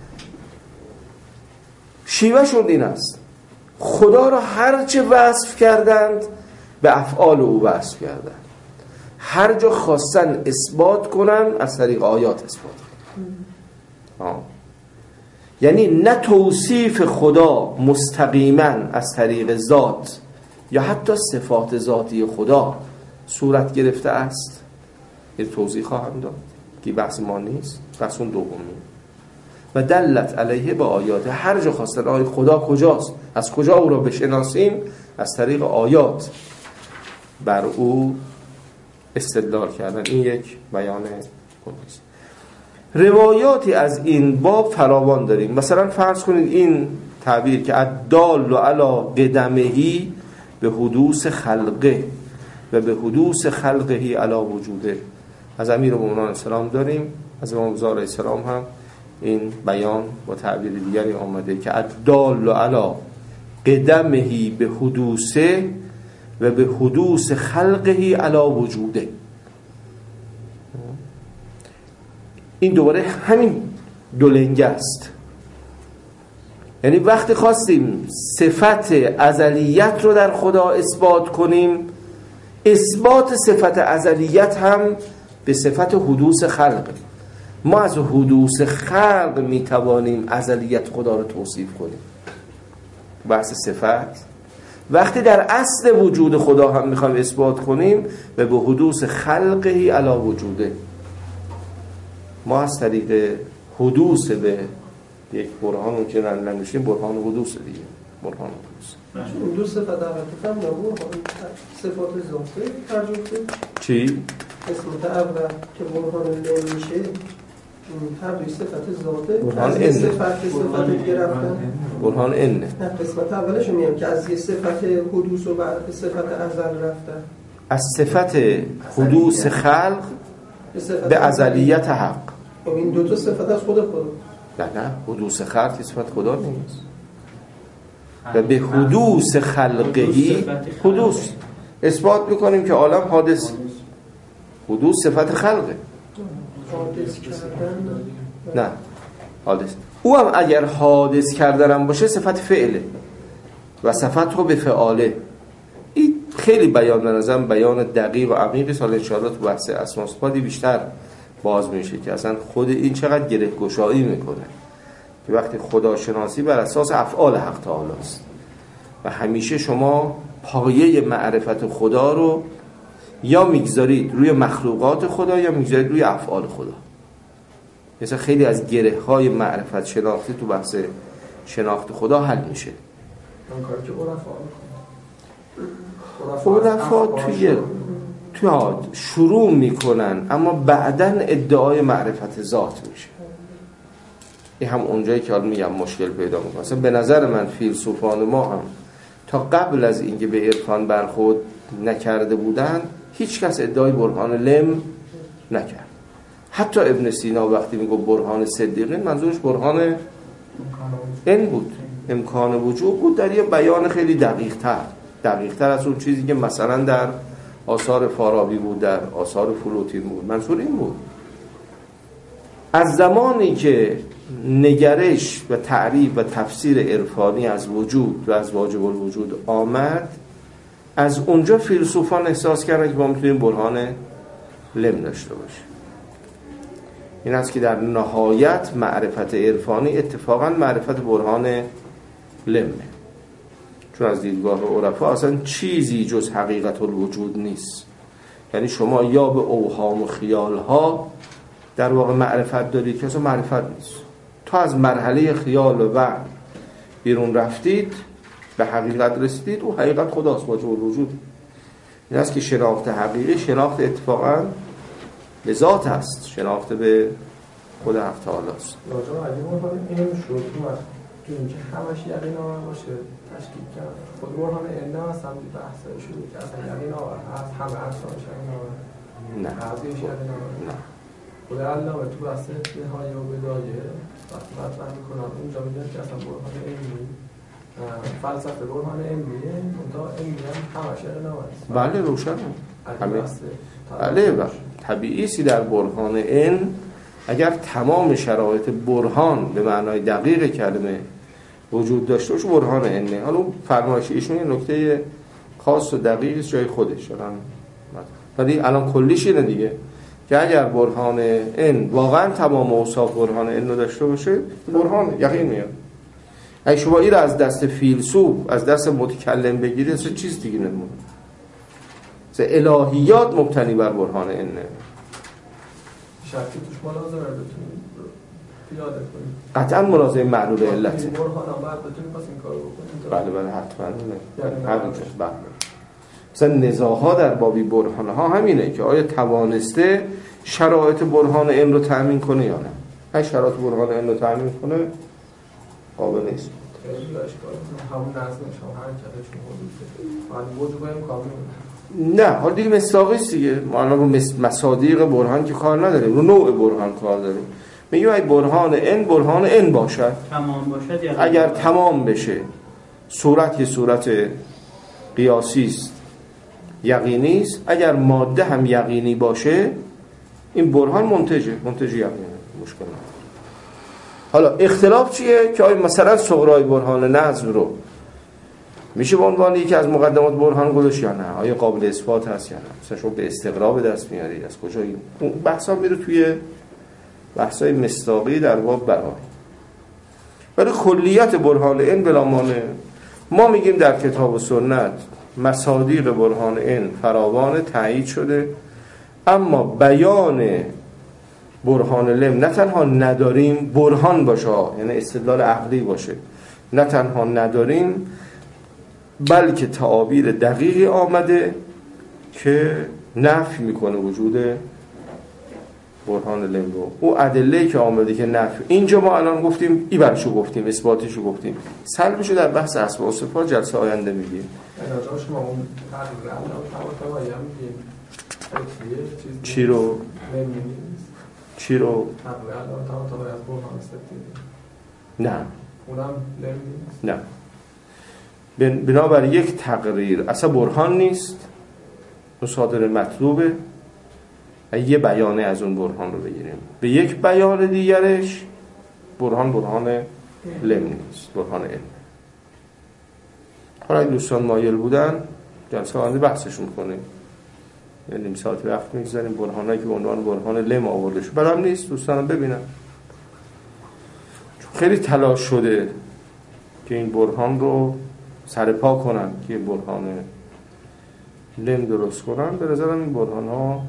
Speaker 1: شیوه شد این است خدا را هرچه وصف کردند به افعال او وصف کردند، هر جا خواستن اثبات کنن از طریق آیات اثبات کنن. یعنی نه توصیف خدا مستقیما از طریق ذات یا حتی صفات ذاتی خدا صورت گرفته است، یه توضیح خواهم داد که بحث ما نیست، بحث اون دومی. و دلت علیه با آیات، هر جا خواستن آیه خدا کجاست از کجا او را بشناسیم؟ از طریق آیات بر او استدلال کردن. این یک بیان است. روایاتی از این باب فراوان داریم. مثلا فرض کنید این تعبیر که الدال علی قدمهی به حدوث خلقه و به حدوث خلقه علی وجوده، از امیرالمومنین السلام داریم، از امام رضا علیه السلام هم این بیان با تعبیر دیگری آمده که الدال علی قدمهی به حدوثه و به حدوث خلقه علی وجوده. این دوباره همین دولنگه است. یعنی وقتی خواستیم صفت ازلیت رو در خدا اثبات کنیم، اثبات صفت ازلیت هم به صفت حدوث خلق. ما از حدوث خلق میتوانیم ازلیت خدا رو توصیف کنیم، بحث صفت. وقتی در اصل وجود خدا هم میخوایم اثبات کنیم و به حدوث خلقه علی وجوده، ما از طریق حدوث به یک برهان اون که نمیشیم برهان حدوث دیگه، برهان حدوث.
Speaker 5: اون دو صفت اول هم نبود، صفات ذاتی ترجمه
Speaker 1: چی؟
Speaker 5: قسمت اول که برهان لم میشه هر دوی صفت ذاته،
Speaker 1: برهان
Speaker 5: از یه صفت دیگه رفتن
Speaker 1: برهان ان.
Speaker 5: نه قسمت اولش میگم که از یه صفت حدوث و بعد به صفت ازل رفتن،
Speaker 1: از صفت حدوث خلق به ازلیت حق.
Speaker 5: این دو تا صفت از خود خدا.
Speaker 1: نه حدوث خلق صفت خدا نیست. و به حدوث خلقهی حدوث اثبات میکنیم که عالم حادث. حدوث صفت خلقه.
Speaker 5: حادث کردن
Speaker 1: نه حادث. او هم اگر حادث کردنم باشه صفت فعله و صفت رو به فعاله. این خیلی بیان به نظرم بیان دقیق و عمیقی سال انشاءالله تو بحث اسماء و صفات بیشتر باز میشه که اصلا خود این چقدر گره گشایی میکنه که وقتی خداشناسی بر اساس افعال حق تعالی است و همیشه شما پایه معرفت خدا رو یا میگذارید روی مخلوقات خدا یا میگذارید روی افعال خدا. مثلا خیلی از گره های معرفت شناختی تو بحث شناخت خدا حل میشه.
Speaker 6: اون کاری که عرفا
Speaker 1: توی شروع میکنن اما بعدن ادعای معرفت ذات میشه. این هم اونجایی که حال میگم مشکل پیدا میکنه. مثلا به نظر من فیلسوفان ما هم تا قبل از اینکه به عرفان برخورد نکرده بودن هیچ کس ادعای برهان لم نکرد. حتی ابن سینا وقتی میگه برهان صدیقین منظورش برهان این بود، امکان وجود بود در یه بیان خیلی دقیق‌تر از اون چیزی که مثلا در آثار فارابی بود، در آثار فلوتین بود. منظور این بود از زمانی که نگرش و تعریف و تفسیر عرفانی از وجود و از واجب الوجود آمد، از اونجا فیلسوفان احساس کردن که ما میتونیم برهان لم داشته باشیم. این است که در نهایت معرفت عرفانی اتفاقا معرفت برهان لمه، چون از دیدگاه عرفا اصلا چیزی جز حقیقت الوجود نیست. یعنی شما یا به اوهام و خیالها در واقع معرفت دارید که اصلا معرفت نیست. تا از مرحله خیال و وهم بیرون رفتید به حقیقت رسیدید، او حقیقت خداست، واجب الوجود. این است که شناخت حقیقی شناخت اتفاقا به ذات است، شناخت به خود حق تعالی است.
Speaker 6: راجع به این شروع که اینکه همش یقین آور باشه تشکیل کرد. خود برهان علم اصلا بحث شروع که اصلا یقین آور هست، همه ارسانش یقین آور
Speaker 1: نه
Speaker 6: حضیش یقین آور
Speaker 1: نه.
Speaker 6: خود علامه تو بحث نهایه و بدایه وقتی مطرح میکنن اونجا میگن که اصلا برهان علمی فلسفه برهان علمیه، منتها علمی هم همش یقین آور است.
Speaker 1: بله روشن بله و طبیعی سی در برهان علم اگر تمام شرایط برهان به معنای دقیق کلمه وجود داشته باشه برهان علمه. حالا فرمایش ایشون یه نکته خاص و دقیقی جای خودش الان، ولی الان کلیش اینه دیگه که اگر برهان علم واقعا تمام اوصاف برهان علم داشته باشه برهان یقین میاد. اگه شما این رو از دست فیلسوف از دست متکلم بگیرید اصلا چیز دیگه نمونه. الهیات مبتنی بر برهان علم
Speaker 6: شرطی توش بالا بذاره بتونید پیاده کنیم.
Speaker 1: قطعا منازعه معلول علت.
Speaker 6: برهان آمد بتونیم پس این کارو بکنیم.
Speaker 1: بله حتما بله. مثلا نزاع‌ها در بابی برهان‌ها همینه که آیا توانسته شرایط برهان علم رو تأمین کنه یا نه. اگه شرایط برهان علم رو تأمین کنه قابل نیست.
Speaker 6: خیلی اشکال همون نظمش هم حرکتش حدود وجود باید کامل.
Speaker 1: نه حالا دیگه مصداقی است دیگه. ما الان رو مصادیق برهان که کار نداریم، رو نوع برهان کار داریم. میگیم اگه برهان ان باشد،
Speaker 2: تمام باشد، یعنی
Speaker 1: اگر تمام بشه صورت یه صورت قیاسی است، یقینی است. اگر ماده هم یقینی باشه این برهان منتج یقینی، مشکل نداره. حالا اختلاف چیه که آیا مثلا صغرای برهان نظم رو میشه به عنوان یکی از مقدمات برهان گذاشت یا نه؟ آیا قابل اثبات هست یا نه؟ مثلا شما به استقرا به دست میارید، از کجا این بحثا میره توی بحثای مصداقی در باب برای. ولی کلیت برهان این بلا مانع ما میگیم در کتاب و سنت مصادیق برهان این فراوان تایید شده، اما بیان برهان لم نه تنها نداریم، برهان باشه یعنی استدلال عقلی باشه، نه تنها نداریم بلکه تعابیر دقیقی آمده که نفی میکنه وجود برهان لم رو. او ادله‌ای که آمده که نفی، اینجا ما الان گفتیم ایبرشو گفتیم، اثباتشو گفتیم، سلبشو در بحث اسماء و صفات جلسه آینده میگیم.
Speaker 6: راجعش ما اون
Speaker 1: چی رو نه
Speaker 6: اونم
Speaker 1: نه بنابر یک تقریر اصلا برهان نیست، مصادر مطلوبه، یه بیانه از اون برهان رو بگیریم، به یک بیان دیگرش برهان لم نیست، برهان علم. حالا دوستان مایل بودن جلسه آینده بحثشون کنیم، یعنی نیم ساعت وقت میگذاریم برهانایی که به عنوان برهان لم آورده شد بلام نیست دوستانم ببینن، چون خیلی تلاش شده که این برهان رو سرپا کنن که برهان لم درست کنن. به نظرم این برهان ها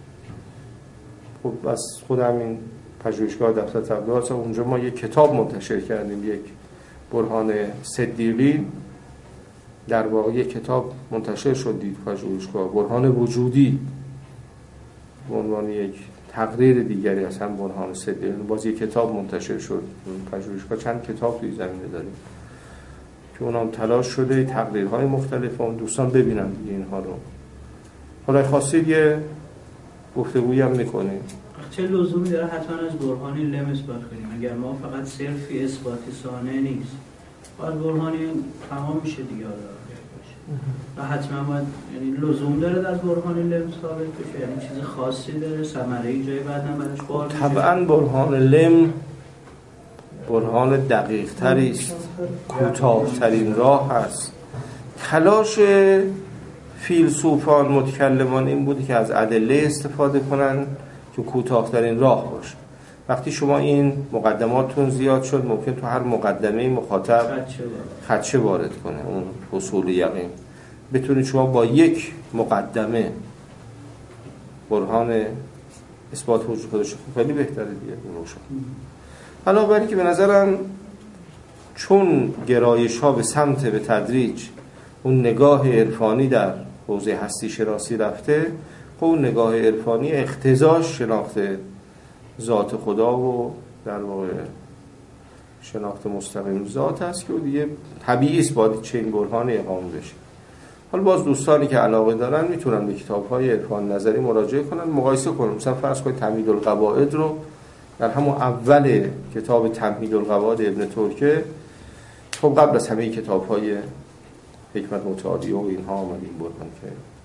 Speaker 1: خب از خودم این پژوهشگاه دفتر تبلیغات اونجا ما یک کتاب منتشر کردیم، یک برهان صدیقی، در واقع یک کتاب منتشر شد دید پژوهشگاه برهان وجودی به عنوان یک تقریر دیگری از هم برهان صدیقی، باز یک کتاب منتشر شد پژوهشگاه. چند کتاب توی زمینه داریم که اونام تلاش شده تقریرهای مختلف اون دوستان ببینن دیگه اینها رو. حالا خواستید یه گفتگویی هم میکنیم.
Speaker 2: چه لزومی داره حتما از برهان لم اثبات کنیم؟ اگر ما فقط صرفی اثباتی سانه نیست، باید برهانی تمام میشه دیگه. و حتما باید، یعنی لزوم داره از برهان لم ثابت بشه، یعنی چیز خاصی داره، ثمره‌ای جای بعداً برش بار میشه؟
Speaker 1: طبعا برهان لم برهان دقیق تری است، کوتاه ترین راه است. تلاش فیلسوفان متکلمان این بوده که از ادله استفاده کنن که کوتاه ترین راه باشه. وقتی شما این مقدماتتون زیاد شد ممکن تو هر مقدمه مخاطب خدشه وارد کنه، اون حصول یقین. بتونید شما با یک مقدمه برهان اثبات وجود خودش خیلی بهتره دیگه روشن. حالا برای که به نظرم چون گرایش ها به سمت به تدریج اون نگاه عرفانی در حوزه هستی شناسی رفته، خب اون نگاه عرفانی اقتضاش شناخت ذات خدا و در واقع شناخت مستقیم ذات است که دیگه طبیعی است باید چنین برهان اقامه بشه. حالا باز دوستانی که علاقه دارن میتونن به کتاب‌های عرفان نظری مراجعه کنن، مقایسه کنن. مثلا فرض کنید تمهید القواعد رو در همون اول کتاب تمهید القواعد ابن ترکه، خب قبل از همه کتاب‌های حکمت متعالیه و اینها آمد این برهان که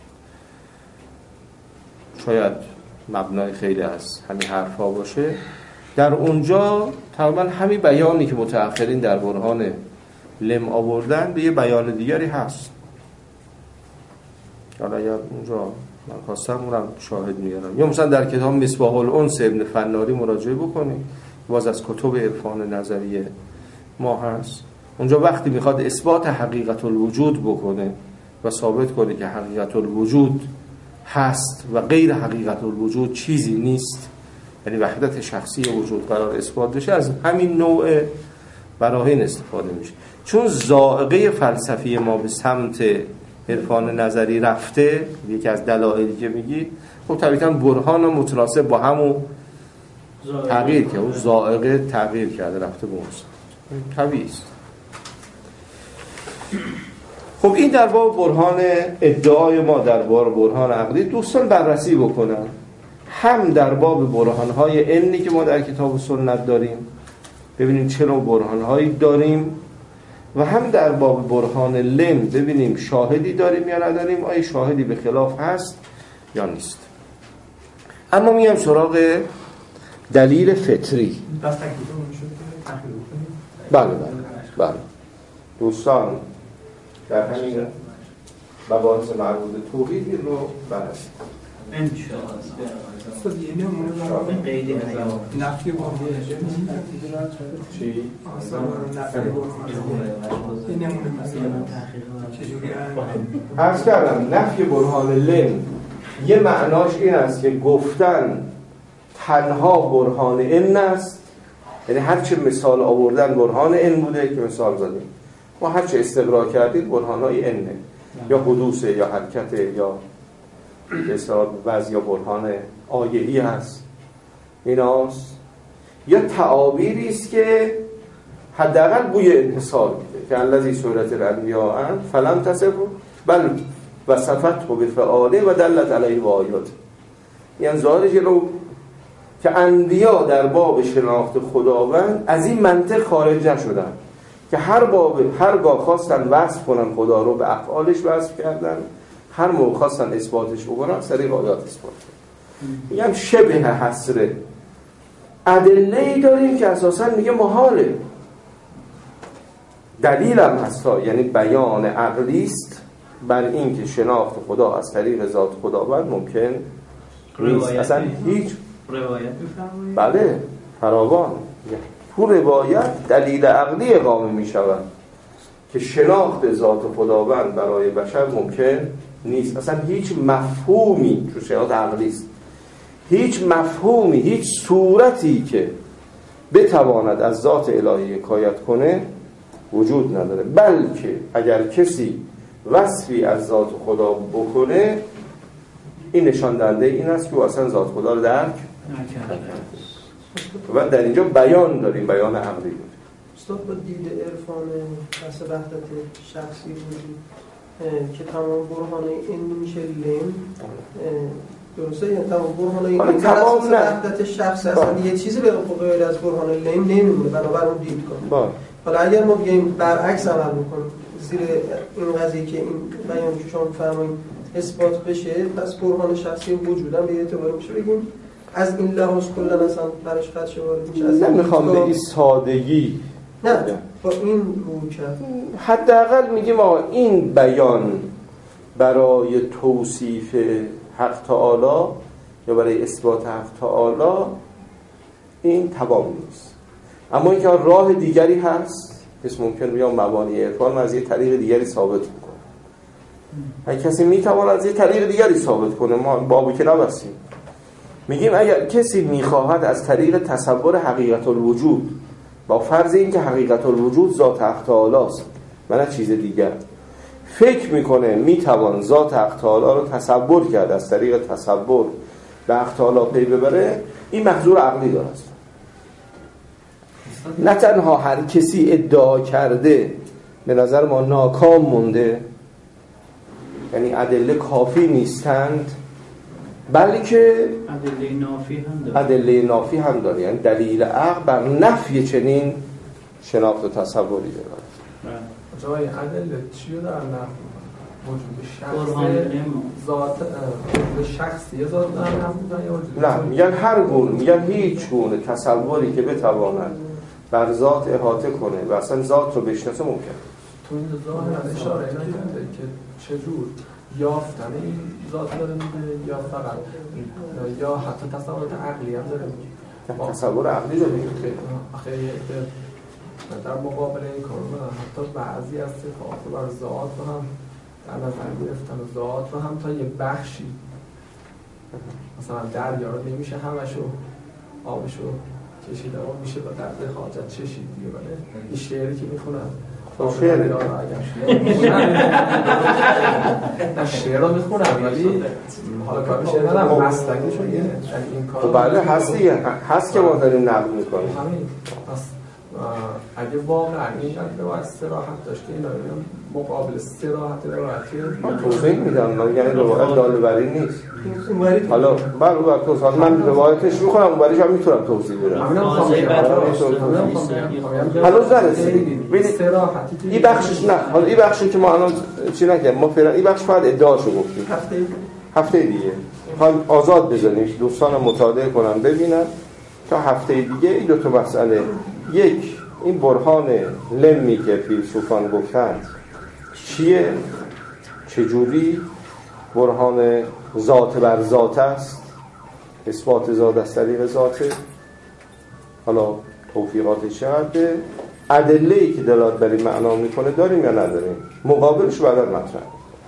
Speaker 1: شاید مبنای خیلی از همین حرفا باشه. در اونجا تقریبا همین بیانی که متأخرین در برهان لم آوردن به یه بیان دیگری هست. حالا اگر اونجا من خواستم اونم شاهد میارم، یا مثلا در کتاب مصباح الانس ابن فناری مراجعه بکنید، باز از کتب عرفان نظریه ما هست. اونجا وقتی میخواد اثبات حقیقت الوجود بکنه و ثابت کنه که حقیقت الوجود هست و غیر حقیقت الوجود چیزی نیست، یعنی وحدت شخصی وجود قرار اثبات بشه، از همین نوع براهین استفاده میشه. چون ذائقه فلسفی ما به سمت عرفان نظری رفته، یکی از دلایلی که میگید، خب طبیعتاً برهان متناسب با همون تغییر کرده، اون ذائقه تغییر کرده، رفته به اون طبیعی است. خب این در باب برهان ادعای ما در باب برهان عقلی دوستان بررسی بکنن، هم در باب برهان‌های علمی که ما در کتاب و سنت داریم ببینیم چه نوع برهان‌هایی داریم، و هم در باب برهان لم ببینیم شاهدی داریم یا نداریم، آیا شاهدی به خلاف هست یا نیست. اما میام سراغ دلیل فطری. بله بله دوستان در همین مباحث مربوط به توحید رو بررسی
Speaker 2: ان شاء الله. قید
Speaker 6: نفی
Speaker 1: چی؟ عرض کردم نفی برهان لم یه معناش این است که گفتن تنها برهان ان است، یعنی هرچه مثال آوردن برهان ان بوده که مثال زدیم، و هرچه استقرار کردید برهانهای انه، یا حدوثه یا حرکته یا اصطلاح وضع یا برهان آیهی هست، ایناست، یا تعابیری است که حداقل بوی انحصار میده که الذی صورت الانبیاء فلم تصف بل وصفته بفعاله و دلت علیه و آیات، یعنی ظاهرش رو که انبیا در باب شناخت خداوند از این منطق خارج نشدن که هرگاه خواستن وصف کنن خدا رو به افعالش وصف کردن، هر موقع خواستن اثباتش بکنن طریق آیات اثبات کردن. میگم شبه حصره. ادله‌ای داریم که اساساً میگه محاله، دلیلم هستا، یعنی بیان عقلی است بر این که شناخت خدا از طریق ذات خداوند ممکن نیست. اصلا هیچ
Speaker 2: روایت بفرمایید.
Speaker 1: بله فراوان تو روایت دلیل عقلی اقامه می شود که شناخت ذات خداوند برای بشر ممکن نیست. اصلا هیچ مفهومی تو شناخت عقلی است، هیچ مفهومی، هیچ صورتی که بتواند از ذات الهی حکایت کنه وجود نداره، بلکه اگر کسی وصفی از ذات خدا بکنه این نشان دهنده این است که او اصلا ذات خدا رو درک و در اینجا بیان داریم، بیان عقلی داریم.
Speaker 5: استاد با دید عرفان پس وحدت شخصی بودیم که تمام برهانه این میشه لم، درسته؟ یعنی تمام برهانه این تمام وحدت شخص اصلا یه چیزی به غیر از برهانه لم نمیمونه، بنابراین اون دید کنیم. حالا اگر ما بگیم برعکس عمل بکنیم زیر این قضیه که این بیان که شما فرمایید اثبات بشه، پس برهان شخصی وجودن به اعتبار میشه بگیم از این لحاظ کلا اصلا برش خدشه وارد میشه.
Speaker 1: نمیخوام به این سادگی،
Speaker 5: نه با این رو کرد،
Speaker 1: حداقل میگیم این بیان برای توصیف حق تعالی یا برای اثبات حق تعالی این تمام نیست، اما اینکه راه دیگری هست که ممکن بیان مبانی عرفان از یه طریق دیگری ثابت کنه. اگه کسی میتواند از یه طریق دیگری ثابت کنه ما بابو که نبستیم. میگیم اگر کسی میخواهد از طریق تصور حقیقت الوجود با فرض این که حقیقت الوجود ذات حق تعالی است و نه چیز دیگر، فکر میکنه میتوان ذات حق تعالی رو تصور کرد، از طریق تصور به حق تعالی پی ببره، این محظور عقلی داره است. نه تنها هر کسی ادعا کرده به نظر ما ناکام مونده، یعنی ادله کافی نیستند، بلکه ادله نافی هم داره، یعنی دلیل عقل بر نفی چنین شناخت و تصوری داره.
Speaker 6: جای ادله چیو در نفی وجود شخص ذات شخصی ذات در نفی
Speaker 1: نه میگن هر گونه، میگن هیچ گونه تصوری که بتواند بر ذات احاطه کنه و اصلا ذات رو بشناسه ممکن.
Speaker 6: تو این ظاهر اشاره نکرده که چجور یافتن این ذات داره میده یا فقط یا حتی تصورات عقلی هم داره میده.
Speaker 1: تصور عقلی داره میده.
Speaker 6: آخه در مقابل این کار حتی بعضی از صفات رو بر ذات رو هم در نظر گرفتن و ذات رو هم تا یه بخشی مثلا دریا رو نمیشه همشو آبشو کشیدم و میشه به قدر حاجت چشید دیگه. ولی این شعری که میخونم
Speaker 1: شعر
Speaker 6: شعر رو میخونم ولی حالا کار شعر ندارم مسلکی شو این کار
Speaker 1: بله هست دیگه، هست که ما داریم نقل میکنیم.
Speaker 6: همین اگه واقعا این روایت صراحت داشته اینا مقابل صراحت روایتی
Speaker 1: من توضیح میدم، من یعنی روایت داله بر این نیست. حالا بله توضیح من روایتش میخونم اونوریش هم میتونم توضیح بدم. هنوز نرسیدیم. این بخشش نه، حالا این بخشی که ما الان چی نکنیم، ما فعلا این بخش فقط ادعاشو گفتیم. هفته دیگه میخوایم آزاد بزنیم، دوستان مطالعه کنن ببینن تا هفته دیگه این دو تا مسئله، یک این برهان لمی که فیلسوفان گفتند چیه، چجوری برهان ذات بر ذات است، اثبات ذات از طریق ذاته، حالا توفیقاتش چقدره، ادله‌ای که دلالت بر این معنا میکنه داریم یا نداریم، مقابلش بعدا مطرح.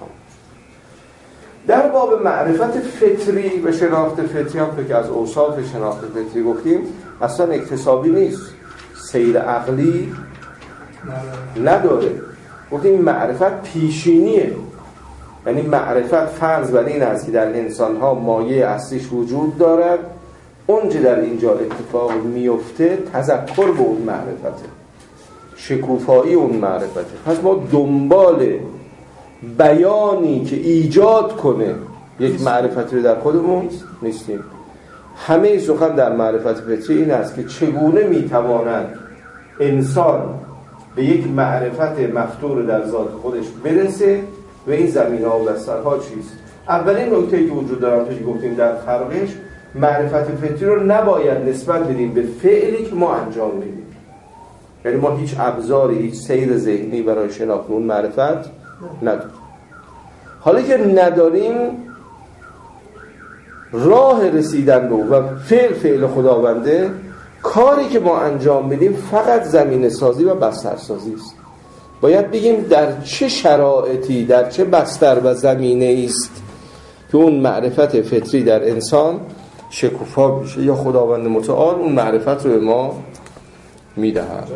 Speaker 1: در باب معرفت فطری و شناخت فطری هم که از اوصاف شناخت فطری گفتیم اصلا اکتسابی نیست، سیر عقلی نداره. گفتیم معرفت پیشینیه، یعنی معرفت فرض بر این است که در انسان‌ها مایه اصلیش وجود دارد، اونجا در اینجا اتفاق میفته تذکر به اون معرفته، شکوفایی اون معرفته. پس ما دنبال بیانی که ایجاد کنه یک معرفت رو در خودمون نیستیم. همه سخن در معرفت فطری این است که چگونه میتواند انسان به یک معرفت مفتور در ذات خودش برسه و این زمینه‌ها و بسترها چیست. اولین نکته‌ای که وجود داره که گفتیم در فرقش، معرفت فطری رو نباید نسبت بدیم به فعلی که ما انجام میدیم. یعنی ما هیچ ابزاری، هیچ سیر ذهنی برای شناخت اون معرفت نداریم. حالا که نداریم، راه رسیدن به و فعل خداونده، کاری که ما انجام میدیم فقط زمینه سازی و بستر سازی است. باید بگیم در چه شرایطی، در چه بستر و زمینه است که اون معرفت فطری در انسان شکوفا میشه یا خداوند متعال اون معرفت رو به ما میدهد.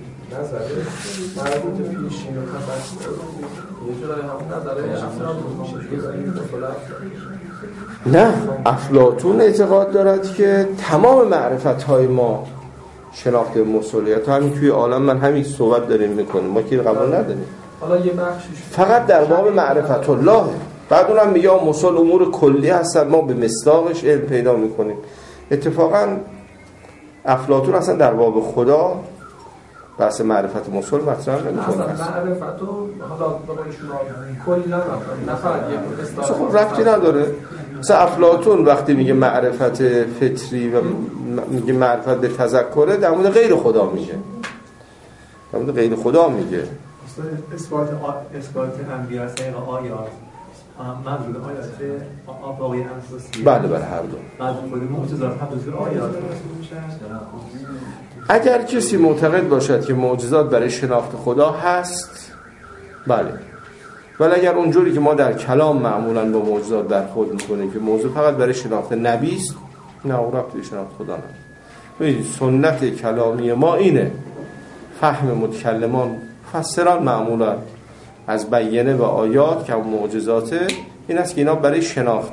Speaker 1: نه، افلاطون اعتقاد دارد که تمام معرفت‌های ما شناخت مسئولیت، همین توی عالم من همین صحبت داریم میکنیم، ما که قبول نداریم،
Speaker 6: حالا یه بخشش
Speaker 1: فقط در باب معرفت الله. بعد اونم میگه مسئول امور کلی هستن، ما به مصداقش علم پیدا میکنیم. اتفاقا افلاطون اصلا در باب خدا بحث معرفت مسئول مطرح نمیکنه.
Speaker 6: اصلا معرفت رو حالا به قول شما کلی نه فقط یه اصطلاح
Speaker 1: خب ربطی نداره. مثلا افلاطون وقتی میگه معرفت فطری و میگه معرفت به تذکره، در مورد غیر خدا میگه، در مورد غیر خدا میگه.
Speaker 3: اثبات انبیاء طریق آیات، منظور آیات آفاقی انفسی.
Speaker 1: بله هر دو.
Speaker 3: بعد خود معجزات هم بزرگ آیات میشه.
Speaker 1: اگر کسی معتقد باشد که معجزات برای شناخت خدا هست، بله. ولی اگر اونجوری که ما در کلام معمولا با معجزات برخورد میکنیم که موضوع فقط برای شناخت نبی است، نه اون ربطی به شناخت خدا نداره. ببینید سنت کلامی ما اینه، فهم متکلمان مفسران معمولا از بیانه و آیات که معجزاته، این است که اینا برای شناخت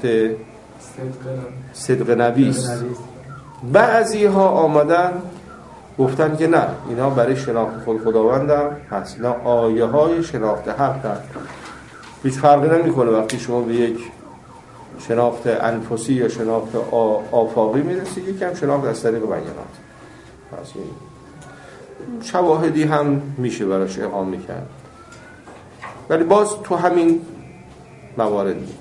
Speaker 1: صدق نبی است. بعضی ها آمدن گفتن که نه، اینا برای شناخت خداوند هم هست، اینا آیه های شناخت حق هست. هیچ فرقی نمیکنه وقتی شما به یک شناخت انفسی یا شناخت آفاقی میرسید، یکم شناخت از طریق بیانات. پس این شواهدی هم میشه براش اقامه کرد، ولی باز تو همین موارد میشه.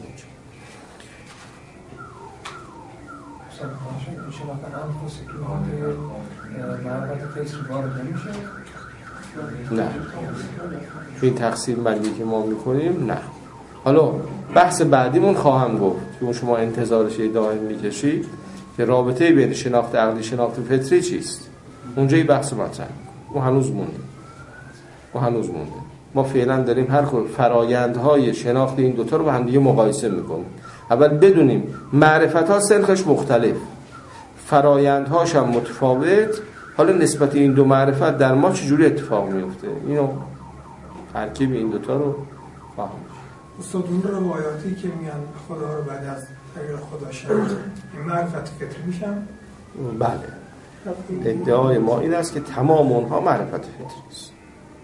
Speaker 1: نه، این تقسیم بندی که ما میکنیم نه. حالا بحث بعدیمون خواهم گفت که شما انتظارش دائم میکشید که رابطه بین شناخت عقلی شناخت فطری چیست. اونجا این بحث مطرح اون هنوز مونده. ما فعلا داریم هر فرایندهای شناخت این دوتا رو با هم دیگه مقایسه میکنیم. اول بدونیم معرفت‌ها سنخش مختلف، فرایندهاش هم متفاوت. حالا نسبت این دو معرفت در ما چجوری اتفاق میفته؟ اینو ترکیب این دوتا رو فهم.
Speaker 7: استاد اون روایاتی که میگن خدا رو بعد از طریق خدا شناخت، این معرفت فطری میشن؟
Speaker 1: بله، ادعای ما این است که تمام اونها معرفت فطری است.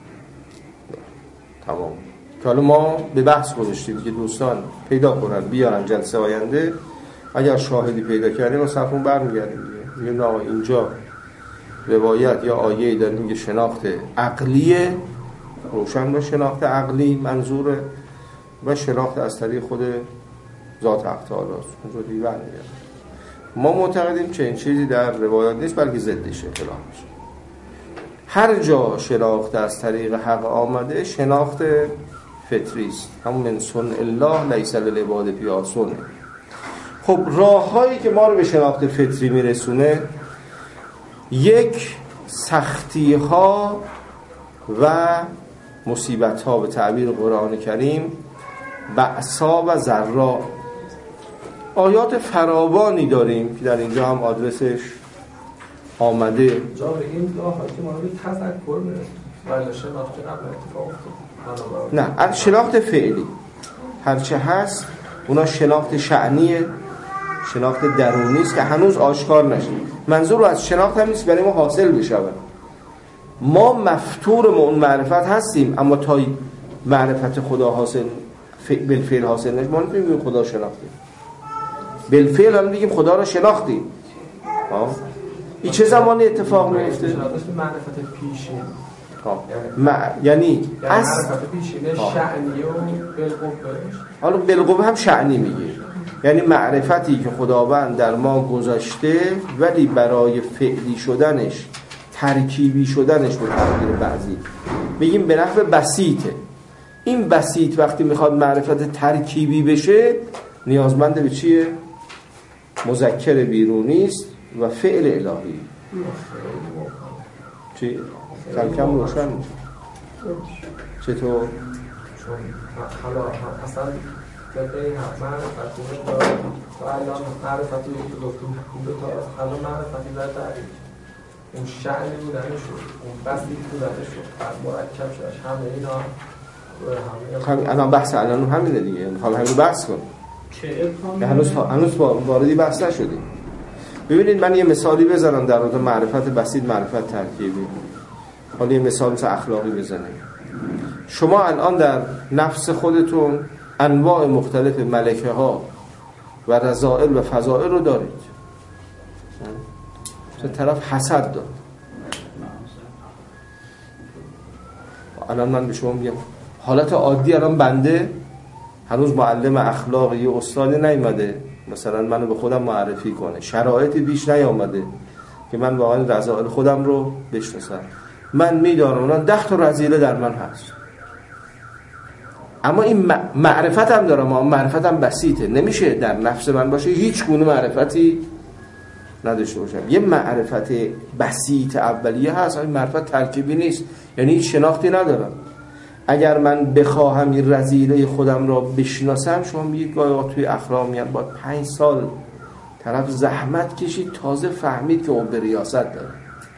Speaker 1: تمام. که حالا ما به بحث گذاشتیم که دوستان پیدا کنن بیارن جلسه آینده، اگر شاهدی پیدا کردیم ما صفحون برمیگردیم دیگه. میگیم نه اینجا روایت یا آیه‌ای داره میگه شناخت عقلیه، روشن با شناخت عقلی منظوره، و شناخت از طریق خود ذات حق تعالی است. اونجا دیگه برمیگردیم. ما معتقدیم که این چیزی در روایات نیست بلکه ضدشه، خلافشه. هر جا شناخت از طریق حق آمده شناخت فطری است، همون من صنع الله لیس للعباد فیها صنع. خب راه‌هایی که ما رو به شناخت فطری میرسونه، یک، سختی‌ها و مصیبت‌ها به تعبیر قرآن کریم، بأسا و ضرا. آیات فراوانی داریم که در اینجا هم آدرسش آمده.
Speaker 6: جا بگیم راه‌هایی که ما رو به تذکر برسونه ولی شناخت قبل اتفاق افتاد.
Speaker 1: نه، شناخت فعلی هرچه هست اونا شناخت شأنیه، شناخت درونی است که هنوز آشکار نشده. منظور از شناخت هم نیست برای ما حاصل بشود. ما مفتور اون معرفت هستیم، اما تا معرفت خدا حاصل بالفعل حاصل نشه ما نمیگیم خدا شناختیم. بالفعل هم میگیم خدا را شناختیم. این چه زمانی اتفاق میفته؟
Speaker 6: معرفت پیشین.
Speaker 1: یعنی
Speaker 6: معرفت پیشین شأنی و بالقوه.
Speaker 1: حالا بالقوه هم شأنی میگه، یعنی معرفتی که خداوند در ما گذاشته ولی برای فعلی شدنش، ترکیبی شدنش به تعبیر بعضی میگیم به نحو بسیطه. این بسیط وقتی میخواد معرفت ترکیبی بشه نیازمند به چیه؟ مذکر بیرونی است و فعل الهی. چی؟ کم روشن میشه. چطور؟
Speaker 6: چون حالا اصلا طبقه معرفتی داره تا الان معرفتی که گفتیم خوبه تا الان معرفتی در تعریف اون شأنی بودنش شد، اون بسیط بودنش شد، مرکب شدش، همه اینا
Speaker 1: الان بحث الان همینه دیگه. میخوام همین رو بحث کنم که هنوز واردی بحث نشدیم. ببینید من یه مثالی بزنم در مورد معرفت بسیط، معرفت ترکیبی. حالا یه مثال مثل اخلاقی بزنیم. شما الان در نفس خودتون انواع مختلف ملکه ها و رذائل و فضائل رو دارید. مثل طرف حسد دارد. الان من به شما میگم حالت عادی الان بنده هنوز معلم اخلاقی یه استادی نیومده مثلا منو به خودم معرفی کنه، شرایطی بیش نیامده که من واقعا رذائل خودم رو بشناسم. من میدانم اون 10 تا رذیله در من هست، اما این معرفت هم دارم، اما معرفتم بسیطه، نمیشه در نفس من باشه هیچ گونه معرفتی نداشته باشم. یه معرفت بسیط اولیه هست، این معرفت ترکیبی نیست، یعنی هیچ شناختی ندارم. اگر من بخواهم این رذیله خودم را بشناسم، شما میگید گاهی توی اخلاق میاد باید 5 سال طرف زحمت کشید تازه فهمید که اون به ریاست داره.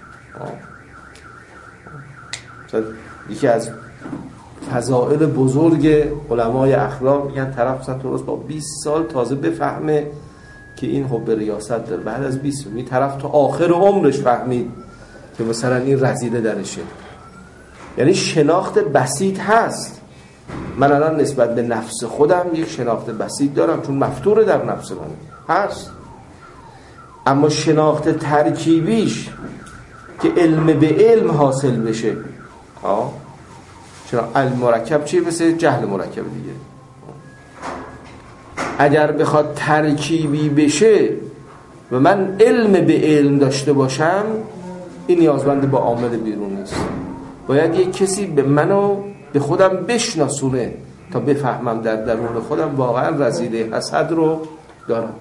Speaker 1: یکی از فضائل بزرگ علمای اخلاق میگن طرف مثلا درست با 20 سال تازه بفهمه که این حب ریاست داره. بعد از 20 سال طرف تا آخر عمرش فهمید که مثلا این رذیله درشه. یعنی شناخت بسیط هست. من الان نسبت به نفس خودم یک شناخت بسیط دارم چون مفتور در نفس من هست، اما شناخت ترکیبیش که علم به علم حاصل بشه، چرا علم مرکب چیه؟ مثل جهل مرکب دیگه. اگر بخواد ترکیبی بشه و من علم به علم داشته باشم، این نیازمند با عامل بیرون نیست. باید یک کسی به منو به خودم بشناسونه تا بفهمم در درون خودم واقعا رذیله حسد رو دارم.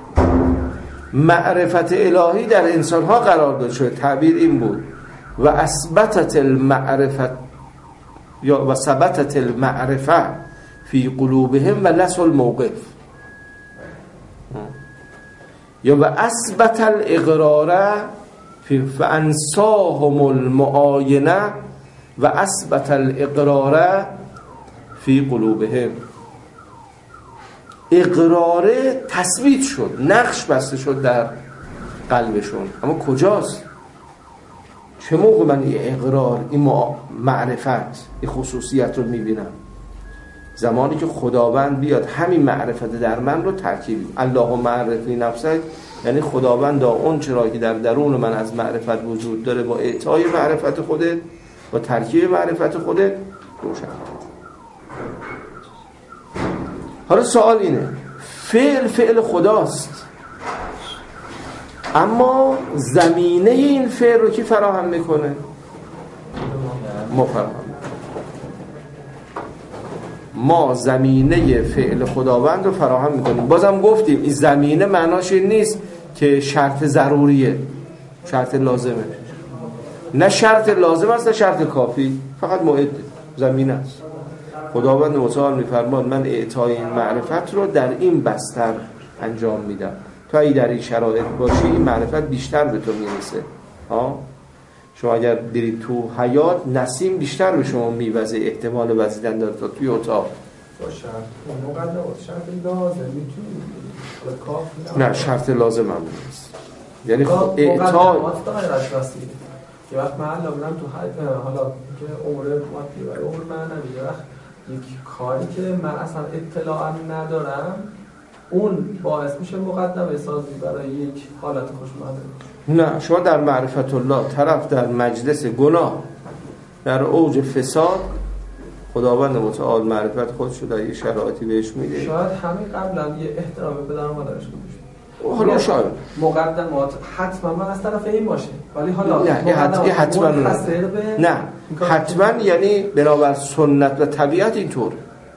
Speaker 1: معرفت الهی در انسان‌ها قرار داده شده. تعبیر این بود و اثبتت المعرفت یا و ثبتت المعرفه فی قلوبهم و نسوا الموقف. یا و اثبت الاقرار فانساهم المعاینه و اثبت الاقرار فی قلوبهم. اقرار تثبیت شد، نقش بسته شد در قلبشون. اما کجاست؟ چه موقع من این اقرار، این معرفت، این خصوصیت رو میبینم؟ زمانی که خداوند بیاد همین معرفت در من رو ترکیب، اللهم عرفنی نفسک، یعنی خداوند اون چرا که در درون من از معرفت وجود داره با اعطای معرفت خودت، با ترکیب معرفت خودت روشن. حالا سوال اینه، فعل خداست، اما زمینه این فعل رو کی فراهم میکنه؟ ما فراهم میکنه. ما زمینه فعل خداوند رو فراهم میکنیم. بازم گفتیم این زمینه معناش این نیست که شرط ضروریه، شرط لازمه. نه شرط لازم است نه شرط کافی، فقط موعد زمینه است. خداوند متعال میفرماد من اعطای این معرفت رو در این بستر انجام میدم، تا ای در این شرایط باشی این معرفت بیشتر به تو میرسه. شما اگر برید تو حیات، نسیم بیشتر به شما میوزه، احتمال وزیدن داره تا توی اتاق. نه شرط لازم هم نیست. یعنی اعطای
Speaker 6: که وقت من لازم تو حالا که عمر مادی و عمر معنوی، وقت یک کاری که من اصلا اطلاع ندارم اون باعث میشه مقدمه سازی برای یک حالت خوشمزه.
Speaker 1: نه، شما در معرفت الله طرف در مجلس گناه در اوج فساد، خداوند متعال معرفت خودش رو در یه شرایطی بهش میده.
Speaker 6: شاید همین قبلا یه احترام به پدر مادرش بشه.
Speaker 1: حالا شاید
Speaker 6: مقدمات حتما من از طرف این باشه، ولی حالا
Speaker 1: نه حتما نه حتما، یعنی بنابر سنت و طبیعت اینطور.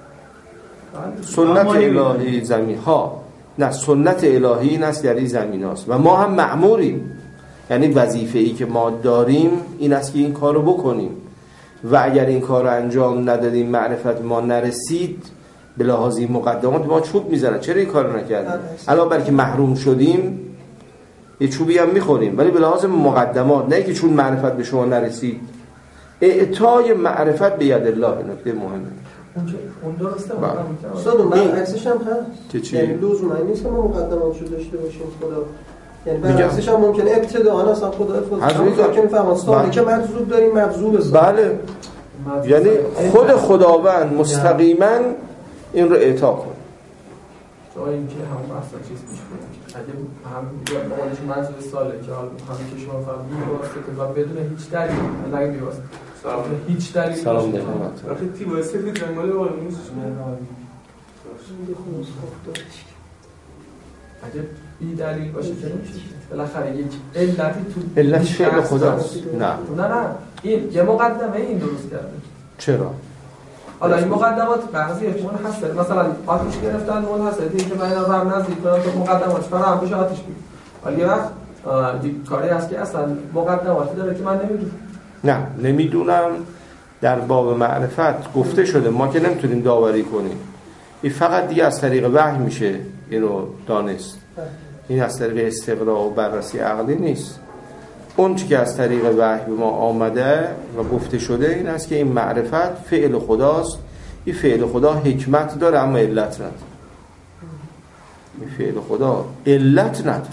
Speaker 1: سنت الهی زمین ها، نه سنت الهی این است در این زمین هاست و ما هم مأموریم. یعنی وظیفه ای که ما داریم این است که این کار رو بکنیم و اگر این کار رو انجام ندادیم، معرفت ما نرسید، به لحاظ مقدمات ما چوب میزنن. چرا این کار رو نکردیم؟ علاوه بر که محروم شدیم یه چوبی هم میخوریم، ولی به لحاظ مقدمات، نه که چون معرفت به شما نرسید. اعطای معرفت به ید الله نکته مهمه.
Speaker 6: اون درسته.
Speaker 5: استاد من عکسش هم هست،
Speaker 1: یعنی
Speaker 5: لزوما نیست که ما مقدماتشو داشته باشیم. خدا یعنی برعکسش هم ممکنه ابتداء اصلا خدا افضل که میفهمن استاد که مجذوب داریم مجذوب است.
Speaker 1: بله، یعنی خود خداوند مستقیما این رو اعطا کنه.
Speaker 6: جای اینکه همون اصلا چیز میشه اگه هم قولش مجلس ساله که همین که شما فرمودید واسطه و بدون هیچ دلیل، نگه بیواسطه هیچ دلیل
Speaker 1: سلام دارم
Speaker 4: وقتی تی واسطه جنگال آلموسش
Speaker 6: اگه بی دلیل باشه که نمیشه. بالاخره یک علتی تو
Speaker 1: علت فعل خداست. نه
Speaker 6: این یه مقدمه این درست کرده.
Speaker 1: چرا؟
Speaker 6: حالا این مقدمات بعضی احتمال هست، مثلا آتش گرفتن مون هست، اینکه من اینا رو هم نزدیک کنم تو مقدمات فراهم بشه آتش بگیر. ولی وقت کاری هست که اصلا مقدماتی داره که من نمیدونم.
Speaker 1: نه نمیدونم. در باب معرفت گفته شده ما که نمیتونیم داوری کنیم. این فقط دیگه از طریق وحی میشه اینو دانست. این از طریق استقراء و بررسی عقلی نیست. اون چی که از طریق وحی به ما آمده و گفته شده این است که این معرفت فعل خداست. این فعل خدا حکمت داره اما علت نداره. این فعل خدا علت نداره.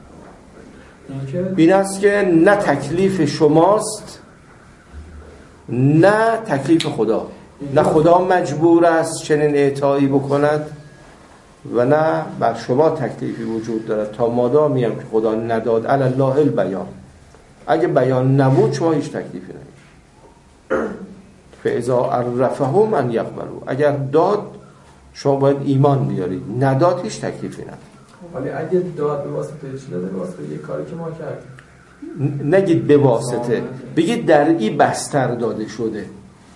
Speaker 1: این است که نه تکلیف شماست نه تکلیف خدا. نه خدا مجبور است چنین اعطایی بکند و نه بر شما تکلیفی وجود دارد تا مادامی هم که خدا نداد علی الله البیان. اگه بیان نبود شما هیچ تکلیفی ندید. فاذا عرفهم ان یقبلوا، اگر داد شما باید ایمان بیارید، نداد هیچ تکلیفی ندید.
Speaker 6: ولی اگه داد به واسطه چی داده؟ به واسطه یه کاری که ما کردیم.
Speaker 1: نگید به واسطه، بگید در این بستر داده شده.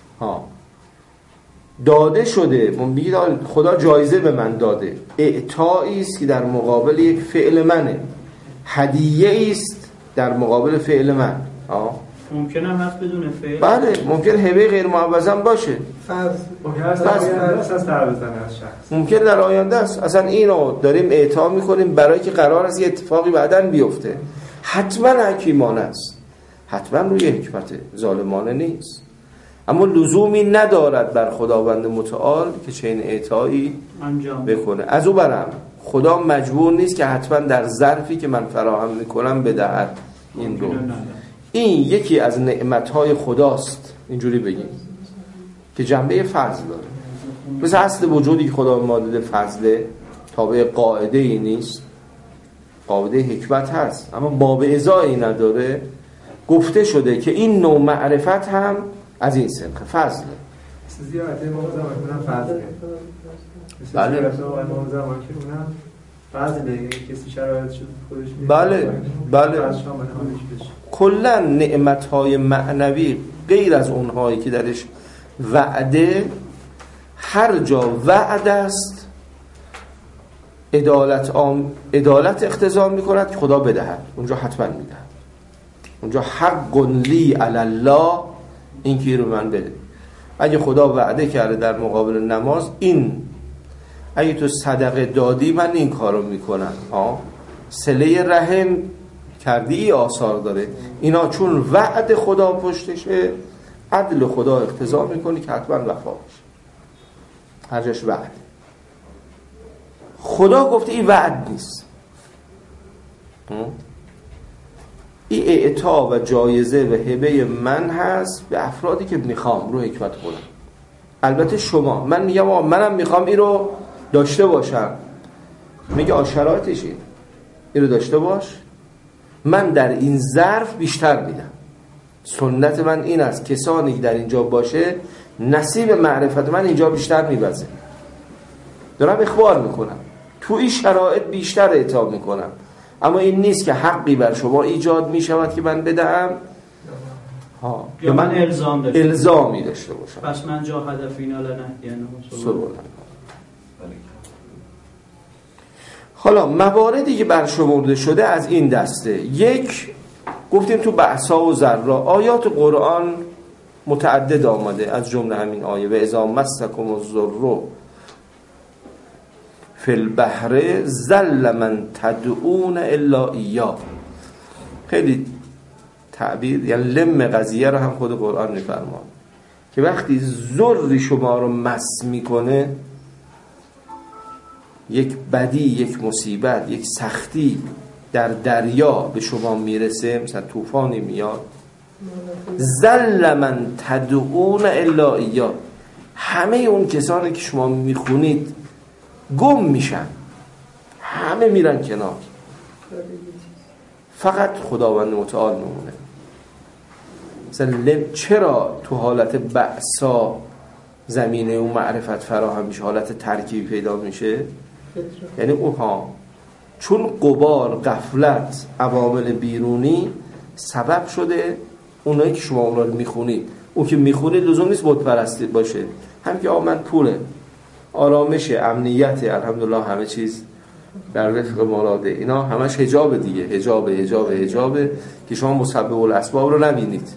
Speaker 1: داده شده، بگید خدا جایزه به من داده. اعطایی است که در مقابل یک فعل منه، هدیه است در مقابل فعل من.
Speaker 4: ممکن هم هست بدون فعل.
Speaker 1: بله ممکن هبه غیر معوض هم باشه،
Speaker 6: ممکن است در آینده است در بزنه از شخص،
Speaker 1: ممکن در آینده است. اصلا اینو داریم اعطا میکنیم برای که قرار است یه اتفاقی بعداً بیفته. حتما حکیمانه است، حتما روی حکمت ظالمانه نیست، اما لزومی ندارد بر خداوند متعال که چنین اعطایی
Speaker 4: انجام
Speaker 1: بکنه. از او برم خدا مجبور نیست که حتما در ظرفی که من فراهم میکنم بدهد این رو. این یکی از نعمتهای خداست، اینجوری بگیم، که جنبه فضل داره. مثل اصل وجودی که خدا ما داده فضله، تابع قاعده ای نیست، قاعده حکمت هست، اما باب ازایی نداره. گفته شده که این نوع معرفت هم از این سنخ فضله.
Speaker 6: زیارت امام زمان فضله.
Speaker 1: بله.
Speaker 6: امام زمان که اونم فضله، کسی شرایط شد خودش میده.
Speaker 1: بله. کلا نعمت‌های معنوی غیر از اونهایی که درش وعده، هر جا وعده است عدالت اقتضا می‌کند که خدا بدهد، اونجا حتما میدهد. اونجا حق لی علی الله، این که رو من بده. اگه خدا وعده کرده در مقابل نماز این اگه تو صدقه دادی من این کارو میکنم، صله رحم کردی آثار داره. اینا چون وعد خدا پشتشه، عدل خدا اقتضا میکنه که حتما وفا بشه. هر جاش وعد، خدا گفته این وعد نیست، این اعطا و جایزه و هبه من هست به افرادی که میخوام رو حکمت خودم. البته شما، من میگم منم میخوام این رو داشته باشم، میگه شرایطش این رو داشته باش، من در این ظرف بیشتر میدم. سنت من این است کسانی که در اینجا باشه نصیب معرفت من اینجا بیشتر میبزه. دارم اخبار میکنم تو این شرایط بیشتر اعطا میکنم، اما این نیست که حقی بر شما ایجاد میشود که من بدهم
Speaker 4: یا من
Speaker 1: الزامی داشته باشم.
Speaker 4: پس من جا هدفینا لنهدینهم
Speaker 1: سبلا. حالا مواردی که برشمرده شده از این دسته، یک گفتیم تو بحثا و ذرا آیات قرآن متعدد آمده، از جمله همین آیه و اذا مسکم الضر فی البحر ظل من تدعون الا ایاه. خیلی تعبیر، یعنی لم قضیه رو هم خود قرآن میفرماد که وقتی ضر شما رو مس میکنه، یک بدی، یک مصیبت، یک سختی در دریا به شما میرسه، مثلا طوفانی میاد، ظل من تدعون الا ایاه، همه اون کسانی که شما میخونید گم میشن، همه میرن کنار، فقط خداوند متعال میمونه. مثلا چرا تو حالت بأسا زمینه اون معرفت فراهم میشه، حالت ترکیبی پیدا میشه؟ یعنی چون غبار، غفلت، عوامل بیرونی سبب شده اونایی که شما اونا رو میخونید، اون که میخونید لزوم نیست بت پرستی باشه، هم که من پوله، آرامش، امنیت، الحمدلله همه چیز در وفق مراده، اینا همش حجاب دیگه، حجاب که شما مسبب الاسباب رو نبینید،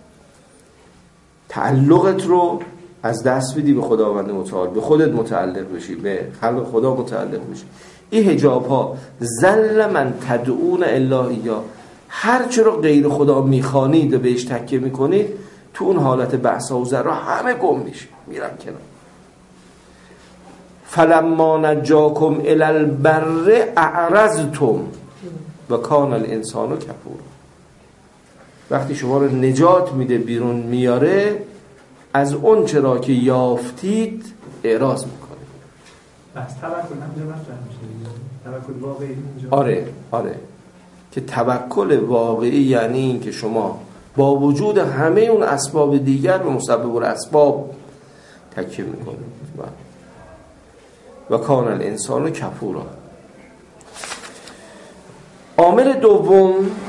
Speaker 1: تعلقت رو از دست بدی به خداوند متعال، به خودت متعلق بشی، به خلق خدا متعلق بشی. این حجاب ها ظل من تدعون الا ایاه، هر چه رو غیر خدا میخوانید و بهش تکیه میکنید، تو اون حالت بحثا و ذرا همه گم میشه، میرن کنار. فلما نجاکم الی البر اعرضتم و کان الانسان کفورا. وقتی شما رو نجات میده، بیرون میاره، از اون چرا که یافتید اعراض میکنه.
Speaker 6: بس توکل همجا مطرح میشه، توکل واقعی اینجا.
Speaker 1: آره که توکل واقعی یعنی این که شما با وجود همه اون اسباب دیگر به مسبب الاسباب تکیه میکنید. و کان الانسان کفورا. عامل دوم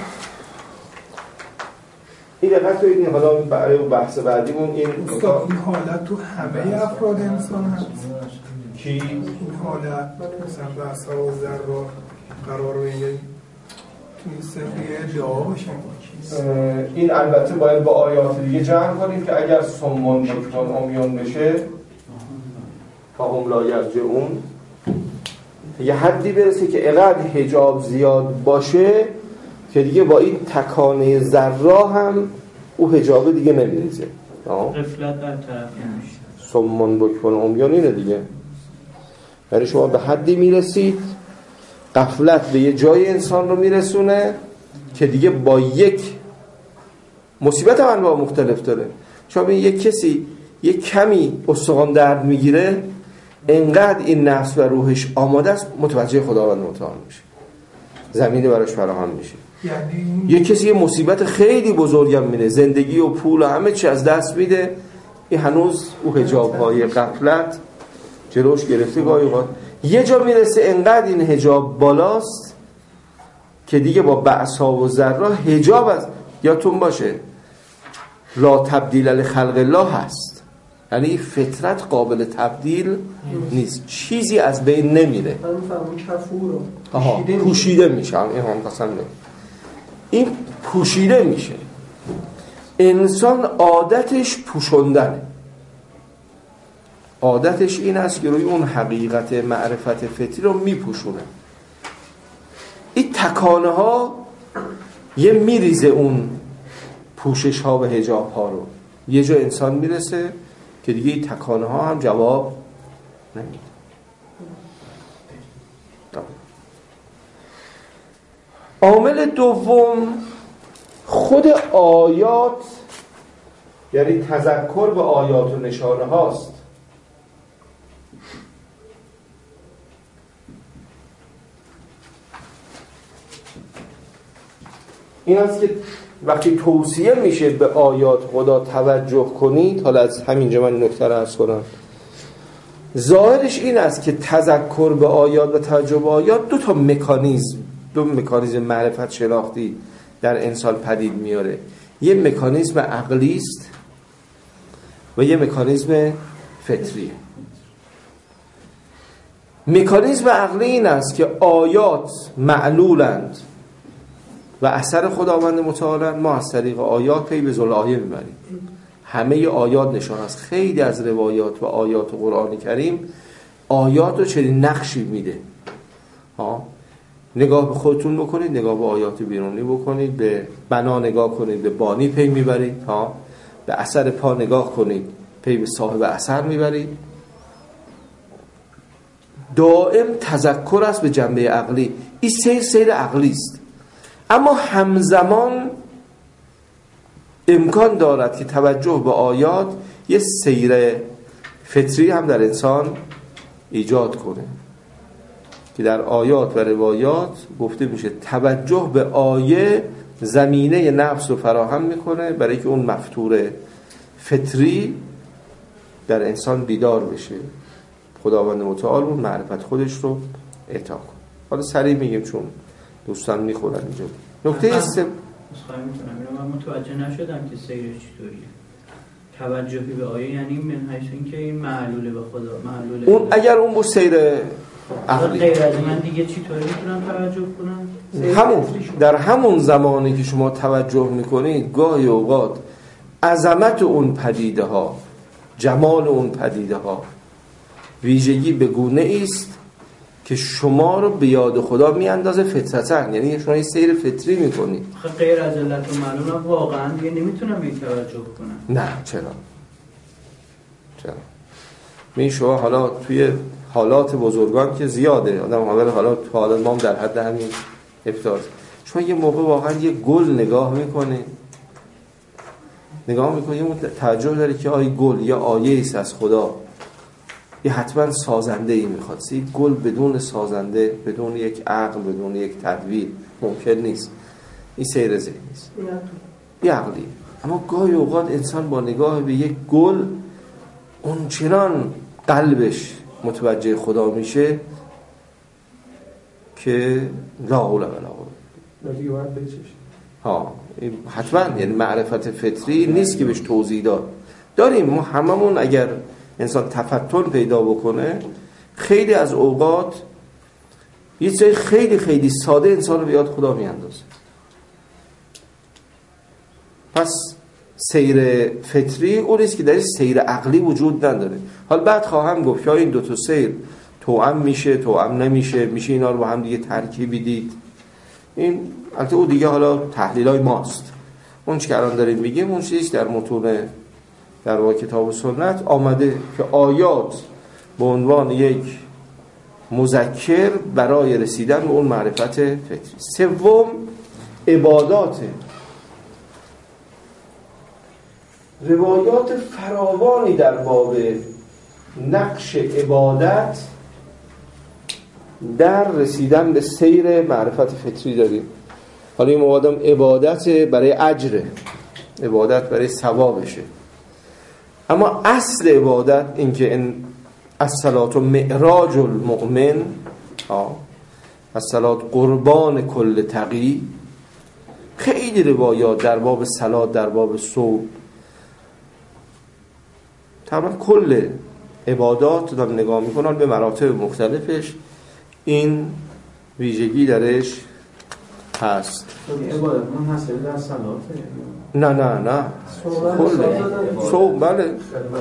Speaker 1: این دقیقه تو این، حالا برای بحث بعدیمون این
Speaker 7: حالت تو همه افراد انسان هست.
Speaker 1: کی؟
Speaker 7: این حالت مثلا بحثا و ذرا قرار بگیریم توی سفری دعا باشه.
Speaker 1: این البته باید با آیات دیگه جمع کنیم که اگر صمون بکمن عمیان بشه فهم لا یرجعون، یه حدی برسه که اقدر حجاب زیاد باشه که دیگه با این تکانه ذره هم او حجابه دیگه نمیریزه.
Speaker 2: غفلت در طرف نمیشه.
Speaker 1: صمون بکمن عمیان اینه دیگه. یعنی شما به حدی میرسید، غفلت به یه جای انسان رو میرسونه که دیگه با یک مصیبت هم انواع مختلف داره. شما ببین یک کسی یک کمی استخوان درد میگیره، انقدر این نفس و روحش آماده است متوجه خداوند متعال میشه، زمینه براش فراهم میشه.
Speaker 7: یعنی
Speaker 1: یک کسی یه مصیبت خیلی بزرگم میره، زندگی و پول و همه چی از دست میده، این هنوز او حجاب‌های غفلت جلوش گرفته. گاهی اوقات یه جا میرسه انقدر این حجاب بالاست که دیگه با بأس‌ها و ضرّا حجاب از یادتون باشه لا تبدیل لخلق الله هست، یعنی فطرت قابل تبدیل نیست، چیزی از بین نمیره. پوشیده میشه. این هم قسم نه، این پوشیده میشه. انسان عادتش پوشوندنه، عادتش این است که روی اون حقیقت معرفت فطری رو میپوشونه. این تکانه ها یه میریزه اون پوشش ها و حجاب ها رو، یه جا انسان میرسه که دیگه این تکانه ها هم جواب نمیده. عامل دوم خود آیات، یعنی تذکر به آیات و نشانه هاست. این است که وقتی توصیه میشه به آیات خدا توجه کنید، حالا از همینجا من نکته رو عرض کنم، ظاهرش این است که تذکر به آیات و توجه به آیات دو مکانیزم معرفت شناختی در انسان پدید میاره. یه مکانیزم عقلی است و یه مکانیزم فطریه. مکانیزم عقلی این است که آیات معلولند و اثر خداوند متعال، ما از طریق آیات پی به ذوالآیه میبریم. همه آیات نشان است. خیلی از روایات و آیات قرآن کریم آیات رو چنین نقشی میده. نگاه به خودتون بکنید، نگاه به آیات بیرونی بکنید، به بنا نگاه کنید، به بانی پی میبرید، به اثر پا نگاه کنید، پی به صاحب اثر میبرید. دائم تذکر است به جنبه عقلی. این سیر عقلی است، اما همزمان امکان دارد که توجه به آیات یه سیر فطری هم در انسان ایجاد کنه که در آیات و روایات گفته میشه توجه به آیه زمینه نفس رو فراهم میکنه برای که اون مفطور فطری در انسان بیدار بشه، خداوند متعال اون معرفت خودش رو اعطا کنه. حالا سریع میگیم چون دوستان میخورن اینجا. نکته
Speaker 2: میتونم من متوجه نشدم که سیر چطوریه. توجهی به آیه یعنی من حیث این که این معلوله به خدا، معلوله
Speaker 1: اون اگر اون با سیر عقلی
Speaker 2: غیر از من دیگه چطوری میتونم توجه کنم؟
Speaker 1: در همون زمانی که شما توجه میکنید گاهی اوقات عظمت اون پدیده ها، جمال اون پدیده ها ویژگی به گونه است که شما رو به یاد خدا میاندازه فطرتاً، یعنی شما یه سیر فطری میکنید.
Speaker 2: غیر از علت و معلوم واقعا دیگه نمیتونم این توجه کنم.
Speaker 1: نه چرا؟ می شما حالا توی حالات بزرگان که زیاده آدم اول حالات ما هم در حد همین افتاد، شما یه موقع واقعا یه گل نگاه میکنه یه توجه داره که آیه گل یا آیه ایست از خدا، یه حتما سازنده ای میخواد. این گل بدون سازنده، بدون یک عقل، بدون یک تدبیر ممکن نیست. این سیر ذهنی است، این عقلی. اما گاهی اوقات انسان با نگاه به یک گل اون چنان قلبش متوجه خدا میشه که لا حول ولا قوة. این حتما یعنی معرفت فطری نیست که بهش توضیح داریم. ما هممون اگر انسان تفتن پیدا بکنه خیلی از اوقات یه چیز خیلی خیلی ساده انسان رو به یاد خدا میاندازه. پس سیر فطری اون نیست که در سیر عقلی وجود نداره. حالا بعد خواهم گفت که این دو تا سیر توأم میشه، توأم نمیشه، میشه اینا رو با هم دیگه ترکیبی دید. این البته اون دیگه حالا تحلیلای ماست. اون چی که الان داریم میگیم اون چیزی در متون در واقع کتاب و سنت آمده که آیات به عنوان یک مذکر برای رسیدن به اون معرفت فطری. سوم عبادات. روایات فراوانی در باب نقش عبادت در رسیدن به سیر معرفت فطری داریم. حالا این موادم عبادت برای اجر، عبادت برای ثوابشه، اما اصل عبادت این که این الصلاة معراج المؤمن، الصلاة قربان کل تقی. خیلی روایات در باب صلات، در باب صوم، تمام کل عبادات دارم نگاه میکنن به مراتب مختلفش این ویژگی درش هست.
Speaker 4: عبادت من حاصل در صلات؟
Speaker 1: نه کل صوم. بله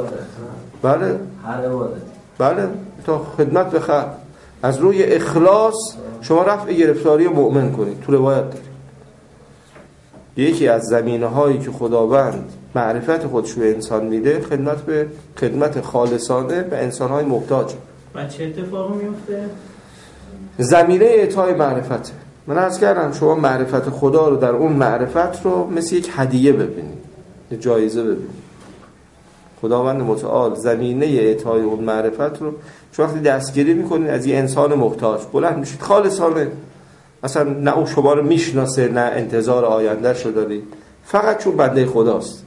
Speaker 6: هر عبادت،
Speaker 1: بله، تا خدمت به خلق. از روی اخلاص شما رفع گرفتاری مؤمن کنید. تو روایت دارید یکی از زمینه‌هایی که خداوند معرفت خودش به انسان میده خدمت خالصانه به انسان‌های محتاج.
Speaker 2: و چه اتفاقی میفته؟
Speaker 1: زمینه اعطای معرفت. من عرض کردم شما معرفت خدا رو در اون معرفت رو مثل یک هدیه ببینید، یک جایزه ببینید. خداوند متعال زمینه اعطای اون معرفت رو شما وقتی دستگیری میکنید از یه انسان محتاج بلند میشید خالصانه، مثلا نه او شما رو میشناسه نه انتظار آینده شو دارید، فقط چون بنده خداست.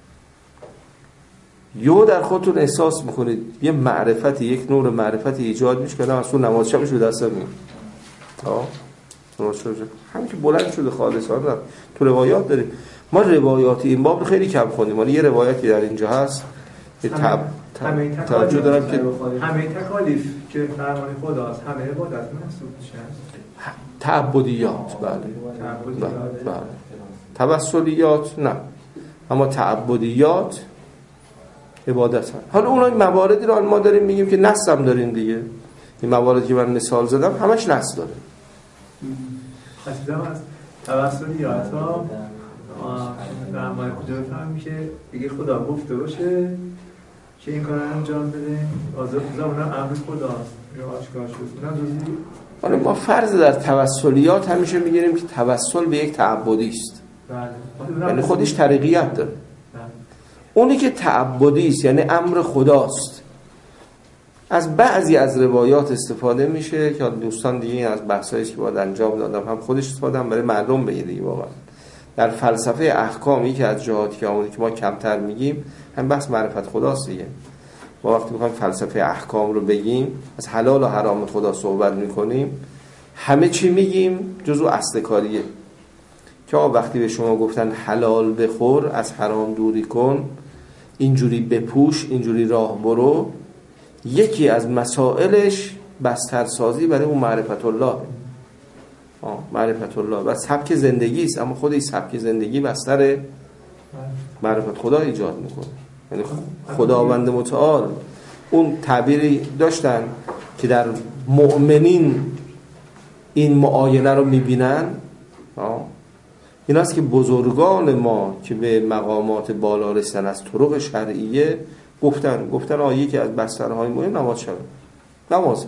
Speaker 1: یو در خودتون احساس میکنید یه معرفتی، یک نور معرفتی ایجاد میشه که آدم از اون نماز شبش به دست میاد. همین که بلند شده خالصانه. تو روایات داریم. ما روایات این باب خیلی کم خوندیم. ولی یه روایتی در اینجا هست که توجه دارم که
Speaker 6: همه تکالیف که فرمان خداست همه عبادت محسوب میشه.
Speaker 1: تعبدیات بله. توسلیات نه، اما تعبدیات عبادت هست. حالا اونها مواردی رو ما داریم میگیم که نص هم داریم دیگه. این مواردی که من مثال زدم همش نص داره.
Speaker 6: خاطرم از توسلیات ها در مای کجا بفهمی که دیگه خدا گفته باشه که این کار رو انجام بده، آزاد زمانم امر خداست یا آشکار شد.
Speaker 1: حالا ما فرض در توسلیات همیشه میگیریم که توسل به یک تعبدی است. یعنی خودش طریقیت داره. اونی که تعبدی است یعنی امر خداست. از بعضی از روایات استفاده میشه که دوستان دیگه از بحثایی که باید انجام دادم هم خودش استفاده هم برای مردم بگیره. واقعا در فلسفه احکامی که از جهاتی که آمده که ما کمتر میگیم هم بحث معرفت خداست دیگه. ما وقتی میخوایم فلسفه احکام رو بگیم از حلال و حرام خدا صحبت میکنیم، همه چی میگیم جزو اصل کاریه که وقتی به شما گفتن حلال بخور، از حرام دوری کن، اینجوری بپوش، اینجوری راه برو، یکی از مسائلش بسترسازی برای اون معرفت الله. معرفت الله و سبک زندگی است، اما خود این سبک زندگی بستر معرفت خدا ایجاد میکنه. یعنی خداوند متعال اون تعبیری داشتن که در مؤمنین این معاینه رو میبینن. این است که بزرگان ما که به مقامات بالا رسیدن از طرق شرعیه گفتن یکی از بسترهای مهم نماز شد. نماز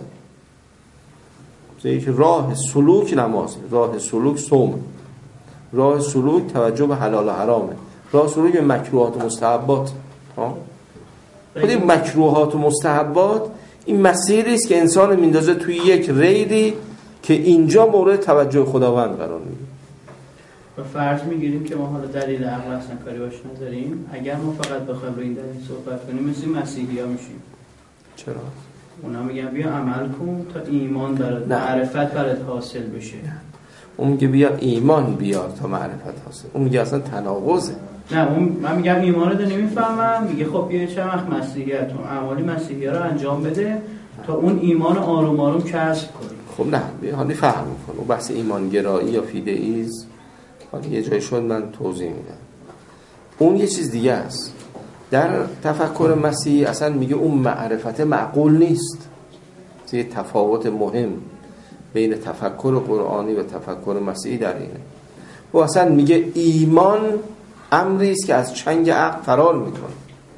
Speaker 1: یک راه سلوک، نماز راه سلوک، صوم راه سلوک، توجه به حلال و حرامه، راه سلوک به مکروهات و مستحبات. خود این مکروهات و مستحبات این مسیری است که انسان میندازه توی یک ریلی که اینجا مورد توجه خداوند قرار میگیره.
Speaker 2: و فرض میگیریم که ما حالا دلیل عقل اصلا کاری باش نداریم. اگر ما فقط بخوایم روی این دلیل صحبت کنیم مثل مسیحی‌ها میشیم.
Speaker 1: چرا؟
Speaker 2: اونا میگن بیا عمل کن تا ایمان برات، معرفت برات حاصل بشه.
Speaker 1: اون میگه بیا ایمان بیار تا معرفت حاصل. اون میگه اصلا تناقضه.
Speaker 2: نه من میگم ایمان رو نمیفهمم. میگه خب بیا چه وقت مسیحیت و اعمال مسیحی‌ها رو انجام بده تا اون ایمان آروم آروم کسب کنی.
Speaker 1: خب نه بیا حالی فهم کن. اون بحث ایمانگرایی یا فیدئیسم حالا یه جای شد من توضیح میدم. اون یه چیز دیگه است. در تفکر مسیحی اصلا میگه اون معرفت معقول نیست. یه تفاوت مهم بین تفکر قرآنی و تفکر مسیحی در اینه. و اصلا میگه ایمان امری است که از چنگ عقل فرار میکنه.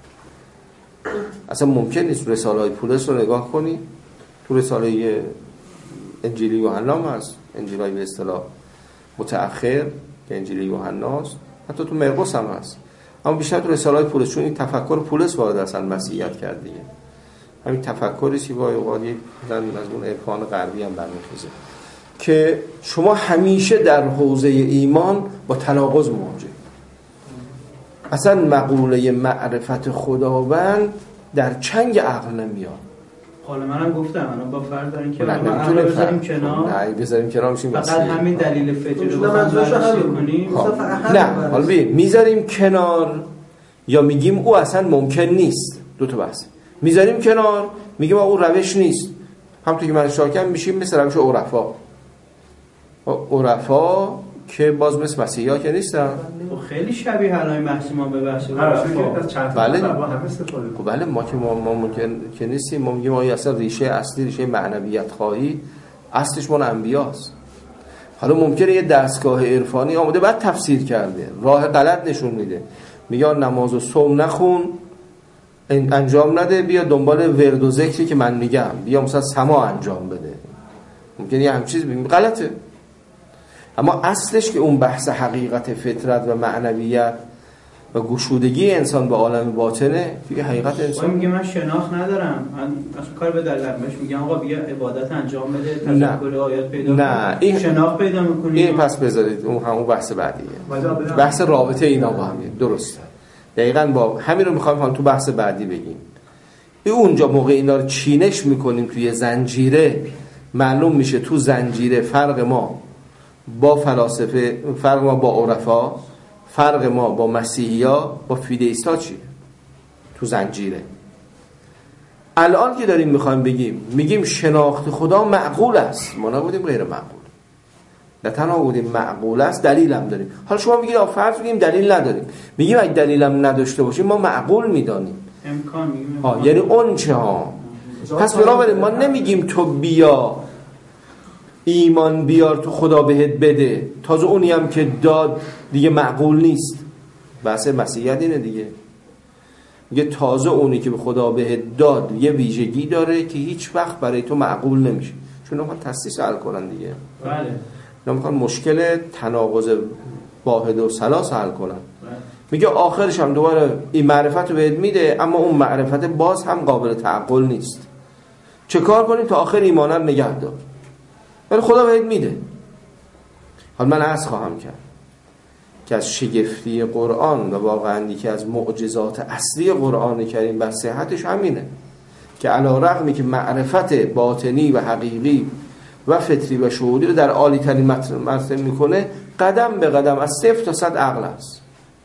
Speaker 1: اصلا ممکن نیست. رساله های پولس رو نگاه کنی، تو رساله انجیل یوحنا هم هست، انجیل های به اصطلاح متأخر که انجیل یوحناست، حتی تو مرقس هم هست، اما بیشتر تو رساله های پولس، چون این تفکر پولس وارد اصلا مسیحیت کرد دیگه. همین تفکری که با اوقات یک از اون عرفان غربی هم برمیخیزه که شما همیشه در حوزه ایمان با تناقض مواجهید. اصلا مقوله معرفت خداوند در چنگ عقل نمیاد.
Speaker 4: حالا منم گفتم الان با فرض دارین که
Speaker 1: ما
Speaker 4: بذاریم کنار،
Speaker 1: نه بذاریم کنار میشیم
Speaker 4: فقط همین دلیل فطری رو کنیم.
Speaker 1: نه حالا میذاریم کنار یا میگیم او اصلا ممکن نیست. دو تا بحث. میذاریم کنار میگیم او روش نیست. همونطور که من اشاره کردم میشیم مثل روش عرفا که باز مثل مسیحی‌ها که نیستن.
Speaker 4: خیلی شبیه علای محسومان به بحث
Speaker 1: بله. بله ما که ما ممکن که نیستیم. ما میگیم آیا اصلا ریشه اصلی، ریشه معنویت خواهی اصلش مال انبیاست. حالا ممکنه یه دستگاه عرفانی آمده بعد تفسیر کرده، راه غلط نشون میده، میگه نماز و صوم نخون، انجام نده، بیا دنبال ورد و ذکری که من میگم، بیا مثلا سما انجام بده. ممکنه یه همین چیز بگیم غلطه، اما اصلش که اون بحث حقیقت فطرت و معنویت و گشودگی انسان به عالم باطنه. توی حقیقت انسان
Speaker 4: میگه من شناخت ندارم، من اصلا کار به دلمش میگم آقا بیا عبادت انجام بده، تذکر آیات پیدا
Speaker 1: نه این
Speaker 4: شناخت پیدا میکنی.
Speaker 1: این پس بذارید اون همون بحث بعدیه، بحث رابطه اینا با هم. درسته، دقیقاً با همین رو میخوایم تو بحث بعدی بگیم. اونجا موقع اینا رو چینش میکنیم توی زنجیره، معلوم میشه تو زنجیره فرق ما با فلاسفه، فرق ما با عرفا، فرق ما با مسیحی‌ها، با فیدئیستا چیه تو زنجیره. الان که داریم میخوایم بگیم، میگیم شناخت خدا معقول است، ما نبودیم غیر معقول. نه تنها بودیم معقول است، دلیل هم داریم. حالا شما میگید فرض بگیم دلیل نداریم، میگیم اگه دلیل هم نداشته باشیم ما معقول میدانیم.
Speaker 4: امکان میگیم
Speaker 1: یعنی اون چه ها. پس بنابراین ما نمیگیم تو بیا ایمان بیار تو خدا بهت بده، تازه اونی هم که داد دیگه معقول نیست. بحث مسیحیت اینه دیگه، میگه تازه اونی که به خدا بهت داد یه ویژگی داره که هیچ وقت برای تو معقول نمیشه. چون اونا تسلیس حل کنن دیگه.
Speaker 4: بله.
Speaker 1: اونا میخوان مشکل تناقض واحد و ثلاث حل کنن.
Speaker 4: بله.
Speaker 1: میگه آخرش هم دوباره این معرفت رو بهت میده، اما اون معرفت باز هم قابل تعقل نیست. چه کار کنیم تا آخر ایمان رو نگه دار؟ ولی خدا بهت میده. حالا من عرض خواهم کرد که از شگفتی قرآن و واقعا یکی از معجزات اصلی قرآن کریم بر صحتش همینه که علی رغمی که معرفت باطنی و حقیقی و فطری و شهودی رو در عالی ترین مرتبه میکنه، قدم به قدم از 0 تا 100 عقل است.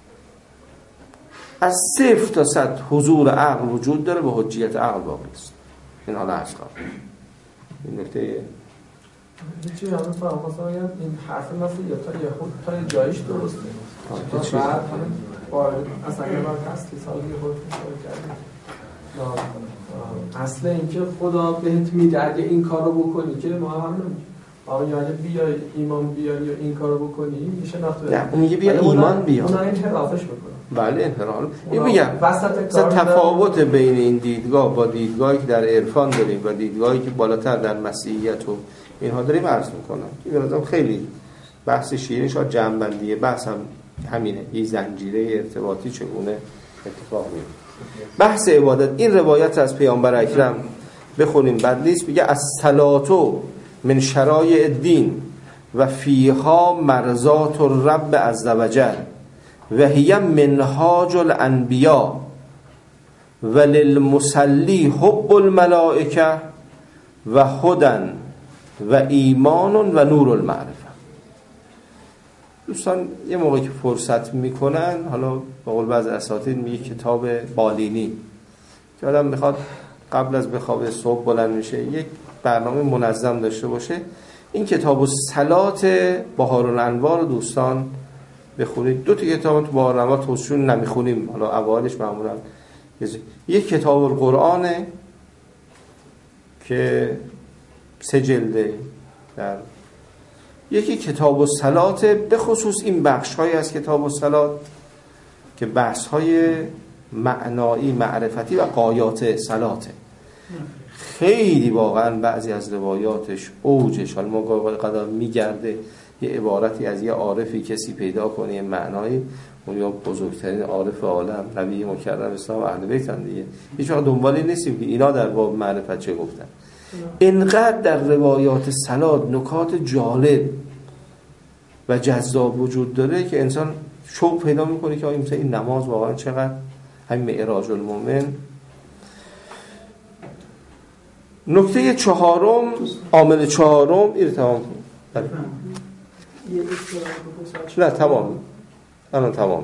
Speaker 1: از 0 تا 100 حضور عقل وجود داره و حجیت عقل باقی است. این حالا عرض خواهم. این نکته
Speaker 6: هیچی همه فهم خواستم بگم این حرف مثل یا تا یه خود تا یه جایش درسته بعد همین وارد اصلا یه بار تسلیس ها دیگه خود کردیم اصل اینکه خدا بهت میده اگه این کار رو بکنی که ما هم نمیگیم یعنی بیای ایمان بیاری یا این کار رو بکنی میشه نفتوری.
Speaker 1: نه اون میگه بیا ایمان بیا،
Speaker 6: اونا این حرافش بکنن.
Speaker 1: بله انحراف. این میگم تفاوت بین این دیدگاه با دیدگاهی که در عرفان داریم و دیدگاهی که بالاتر در مسیحیت و اینها داریم عرض میکنم. این برازم خیلی بحث شیرین، شاید جمع‌بندی بحث هم همینه، این زنجیره ارتباطی چگونه اتفاق میفته. بحث عبادت، این روایت از پیامبر اکرم بخونیم بعد نیست، میگه الصلاة من شرایع الدین و فیها مرضات الرب عزوجل و هی منهاج الانبیاء و للمصلی حب الملائکه و هدن و ایمان و نور المعرفه. دوستان یه موقعی که فرصت میکنن، حالا به قول بعض اساتید میگه کتاب بالینی که آدم میخواد قبل از بخوابه صبح بلند میشه یک برنامه منظم داشته باشه، این کتاب الصلات بهارالانوار دوستان بخونید. 2 کتاب تو بارنما توصیون نمیخونیم، حالا اوایلش معمولا یک کتاب القرآنه که 3 جلده، در یکی کتاب الصلات، به خصوص این بخش‌هایی از کتاب الصلات که بحث‌های معنایی معرفتی و غایات صلاته. خیلی واقعا بعضی از روایاتش اوجش، حالا ما قدر میگرده یه عبارتی از یه عارفی کسی پیدا کنه یه معنایی، اون یا بزرگترین عارف عالم نبی مکرم اسلام اهل بیت هم دیگه، هیچ وقت دنبالی نیستیم که اینا در باب معرفت چه گفتن. اینقدر در روایات صلات نکات جالب و جذاب وجود داره که انسان شوق پیدا میکنه که مثلا این نماز واقعا چقدر همین معراج المومن. نکته 4، عامل 4 این تمام. نه تمام، الان تمام.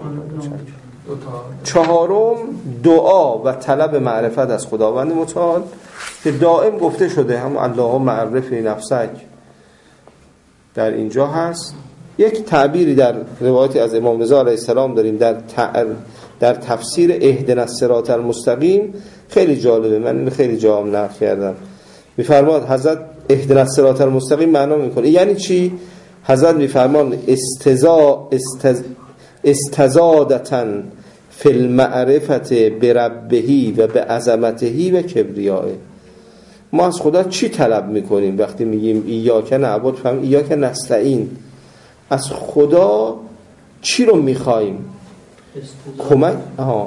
Speaker 1: 4 دعا و طلب معرفت از خداوند متعال که دائم گفته شده، هم اللهم معرفنی نفسک در اینجا هست. یک تعبیری در روایتی از امام رضا علیه السلام داریم در تفسیر اهدنا الصراط المستقیم، خیلی جالبه، من این خیلی جام نقل کردم. میفرماد حضرت اهدنا الصراط المستقیم معنا میکنه یعنی چی؟ حضرت میفرمان استزادتن فی المعرفت بربهی و به عظمتهی و کبریائه. ما از خدا چی طلب میکنیم وقتی میگیم ایاک نعبد؟ فهم ایاک نستعین، از خدا چی رو میخوایم؟ کمک.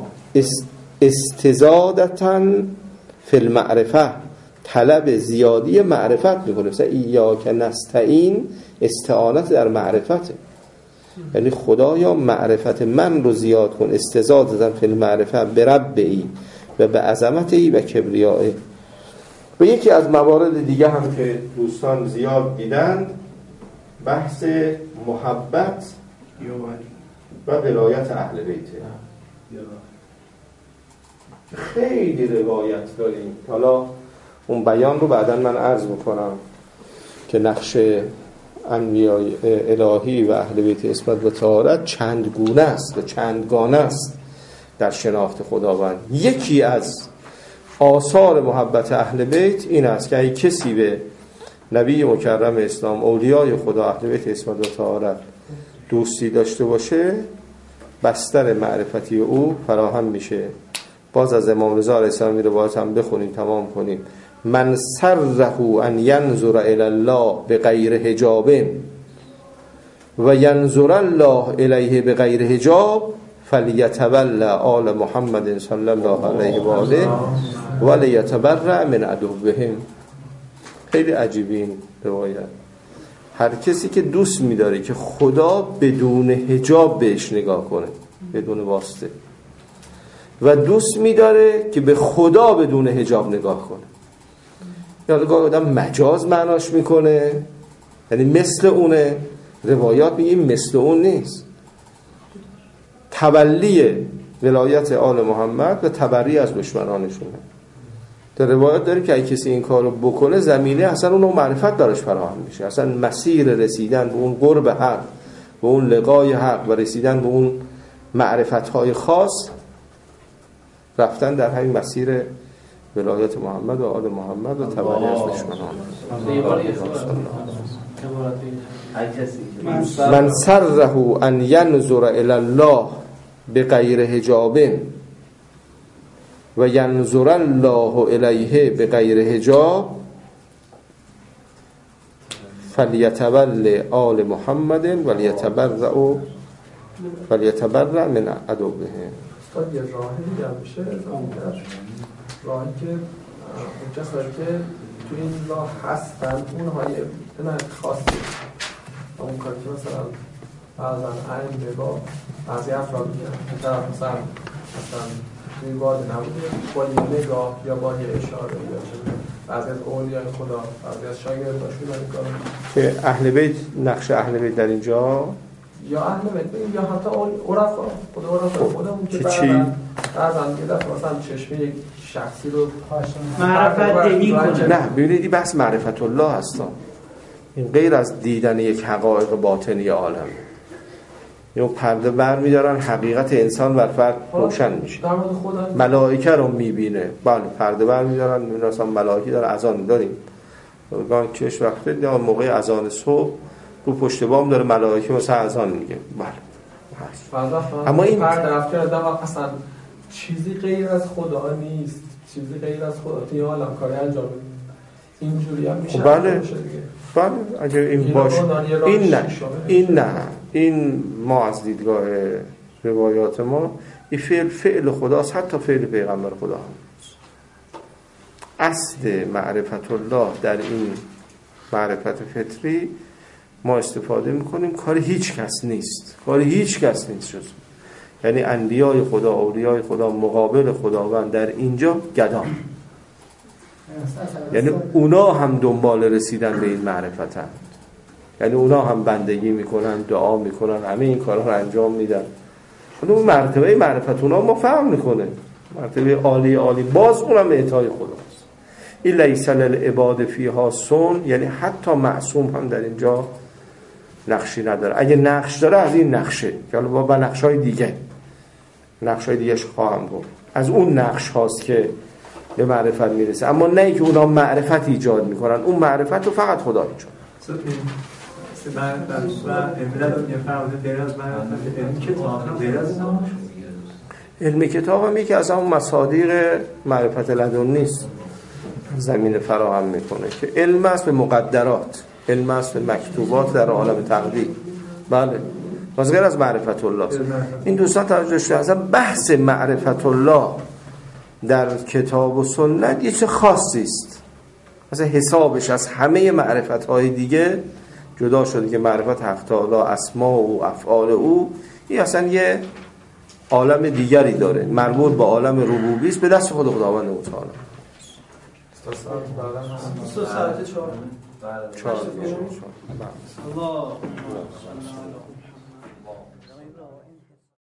Speaker 1: استزادتن فی المعرفه، طلب زیادی معرفت میکنه. مثلا ایاک نستعین استعانت در معرفته، یعنی خدایا معرفت من رو زیاد کن. استزادتن فی المعرفه بربهی و به عظمتهی و کبریائه. و یکی از موارد دیگه هم که دوستان زیاد دیدند، بحث محبت و ولایت اهل بیته. خیلی روایت داریم، حالا اون بیان رو بعداً من عرض میکنم که نقش انبیاء الهی و اهل بیت عصمت و طهارت چند گونه است و چندگانه است در شناخت خداوند. یکی از آثار محبت اهل بیت این است که اگه کسی به نبی مکرم اسلام، اولیای خدا، اهل بیت عصمت و طهارت دوستی داشته باشه، بستر معرفتی او فراهم میشه. باز از امام رضا علیه السلام روایت هم بخونیم تمام کنیم. من سره ان ینظر الی الله بغیر حجاب و ینظر الله الیه بغیر حجاب فلیتولى آل محمد صلی الله علیه و آله و لیتبرأ من عدوهم. خیلی عجیبین روایت. هر کسی که دوست می‌داره که خدا بدون حجاب بهش نگاه کنه، بدون واسطه، و دوست می‌داره که به خدا بدون حجاب نگاه کنه، یا گاهی آدم مجاز معناش میکنه، یعنی مثل اونه. روایات میگیم مثل اون نیست. تبلی ولایت آل محمد و تبری از دشمنانشونه. در روایات داریم که اگه کسی این کارو بکنه زمینه اصلا اون معرفت براش فراهم میشه، اصلا مسیر رسیدن به اون قرب حق، به اون لقای حق و رسیدن به اون معرفت‌های خاص، رفتن در همین مسیر ولایت محمد و آل محمد و تبری از دشمنان. من سره ان ینظر الی الله بغیر حجاب و ینظر الله الیه بغیر حجاب فلیتولی آل محمد ولیتبرأ من عدوهم.
Speaker 6: استاد یه راهی دیگر میشه راهی که اون کسایی که تو این راه هستن اونها یه خاصی اون کاری که مثلا بعضا عین با بعضی افراد میگن طرف مثلا توی واده نبوده با یه نگاه یا با یه اشاره یا چه بعضی از اولیای خدا، بعضی از شاگرداشون این کارو
Speaker 1: که اهل بیت، نقش اهل بیت در اینجا
Speaker 6: یا اهل بیت یا حتی عرفا خودمون که بعضا یه دفعه مثلا چشمه یک شخصی رو
Speaker 2: معرفت دهی کنه.
Speaker 1: نه ببینید این بحث معرفت الله هست، این غیر از دیدن یک حقایق باطنی عالم. یا پرده بر میدارن، حقیقت انسان بر فرد روشن میشه.
Speaker 6: در مورد خدا
Speaker 1: ملائکه رو میبینه، بله پرده بر میدارن، میبینن اصلا ملائکه داره اذان داریم گاهی کش وقته یا موقع اذان صبح رو پشت بام داره ملائکه مثلا اذان میگه، بله.
Speaker 6: اما این پرده رفت کردم اصلا چیزی غیر از خدا نیست، چیزی غیر از خدا توی عالم کاری انجام بده، اینجوری هم میشه.
Speaker 1: بله بله اگر این باشه، این نه این ما از دیدگاه روایات ما این فعل خداست، حتی فعل پیغمبر خدا هم. اصل معرفت الله در این معرفت فطری ما استفاده میکنیم، کار هیچ کس نیست، کار هیچ کس نیست جز یعنی انبیای خدا، اولیای خدا مقابل خداوند در اینجا گدان، یعنی اونا هم دنبال رسیدن به این معرفتن، یعنی اونا هم بندگی میکنن، دعا میکنن، همه این کارها رو انجام میدن. اون مرتبه معرفت اونا ما فهم میکنه، مرتبه عالی عالی، باز اونم اعطای خداست. این لیس للعباد فیها سن، یعنی حتی معصوم هم در اینجا نقشی نداره. اگه نقش داره از این نقشه که حالا با نقش‌های دیگه، نقش‌های دیگه‌اش خواهم گفت، از اون نقش هاست که به معرفت میرسه، اما نه اینکه اونا معرفت ایجاد میکنن، اون معرفت رو فقط خدا ایجاد. علم کتاب هم یکی از همون مصادیق معرفت لدنی است، زمین فراهم میکنه که علم است به مقدرات، علم است به مکتوبات در عالم تقدیر. بله باز غیر از معرفت الله است. این دوستان توجه داشته اصلا بحث معرفت الله در کتاب و سنت یه چه خاصی است، مثلا حسابش از همه معرفت‌های دیگه جدا شده که معرفت حق تعالی، اسماء و افعال او، این اصلا یه عالم دیگری داره، مربوط به عالم ربوبی است، به دست خود خداوند متعال.
Speaker 5: ساعت 4
Speaker 1: 4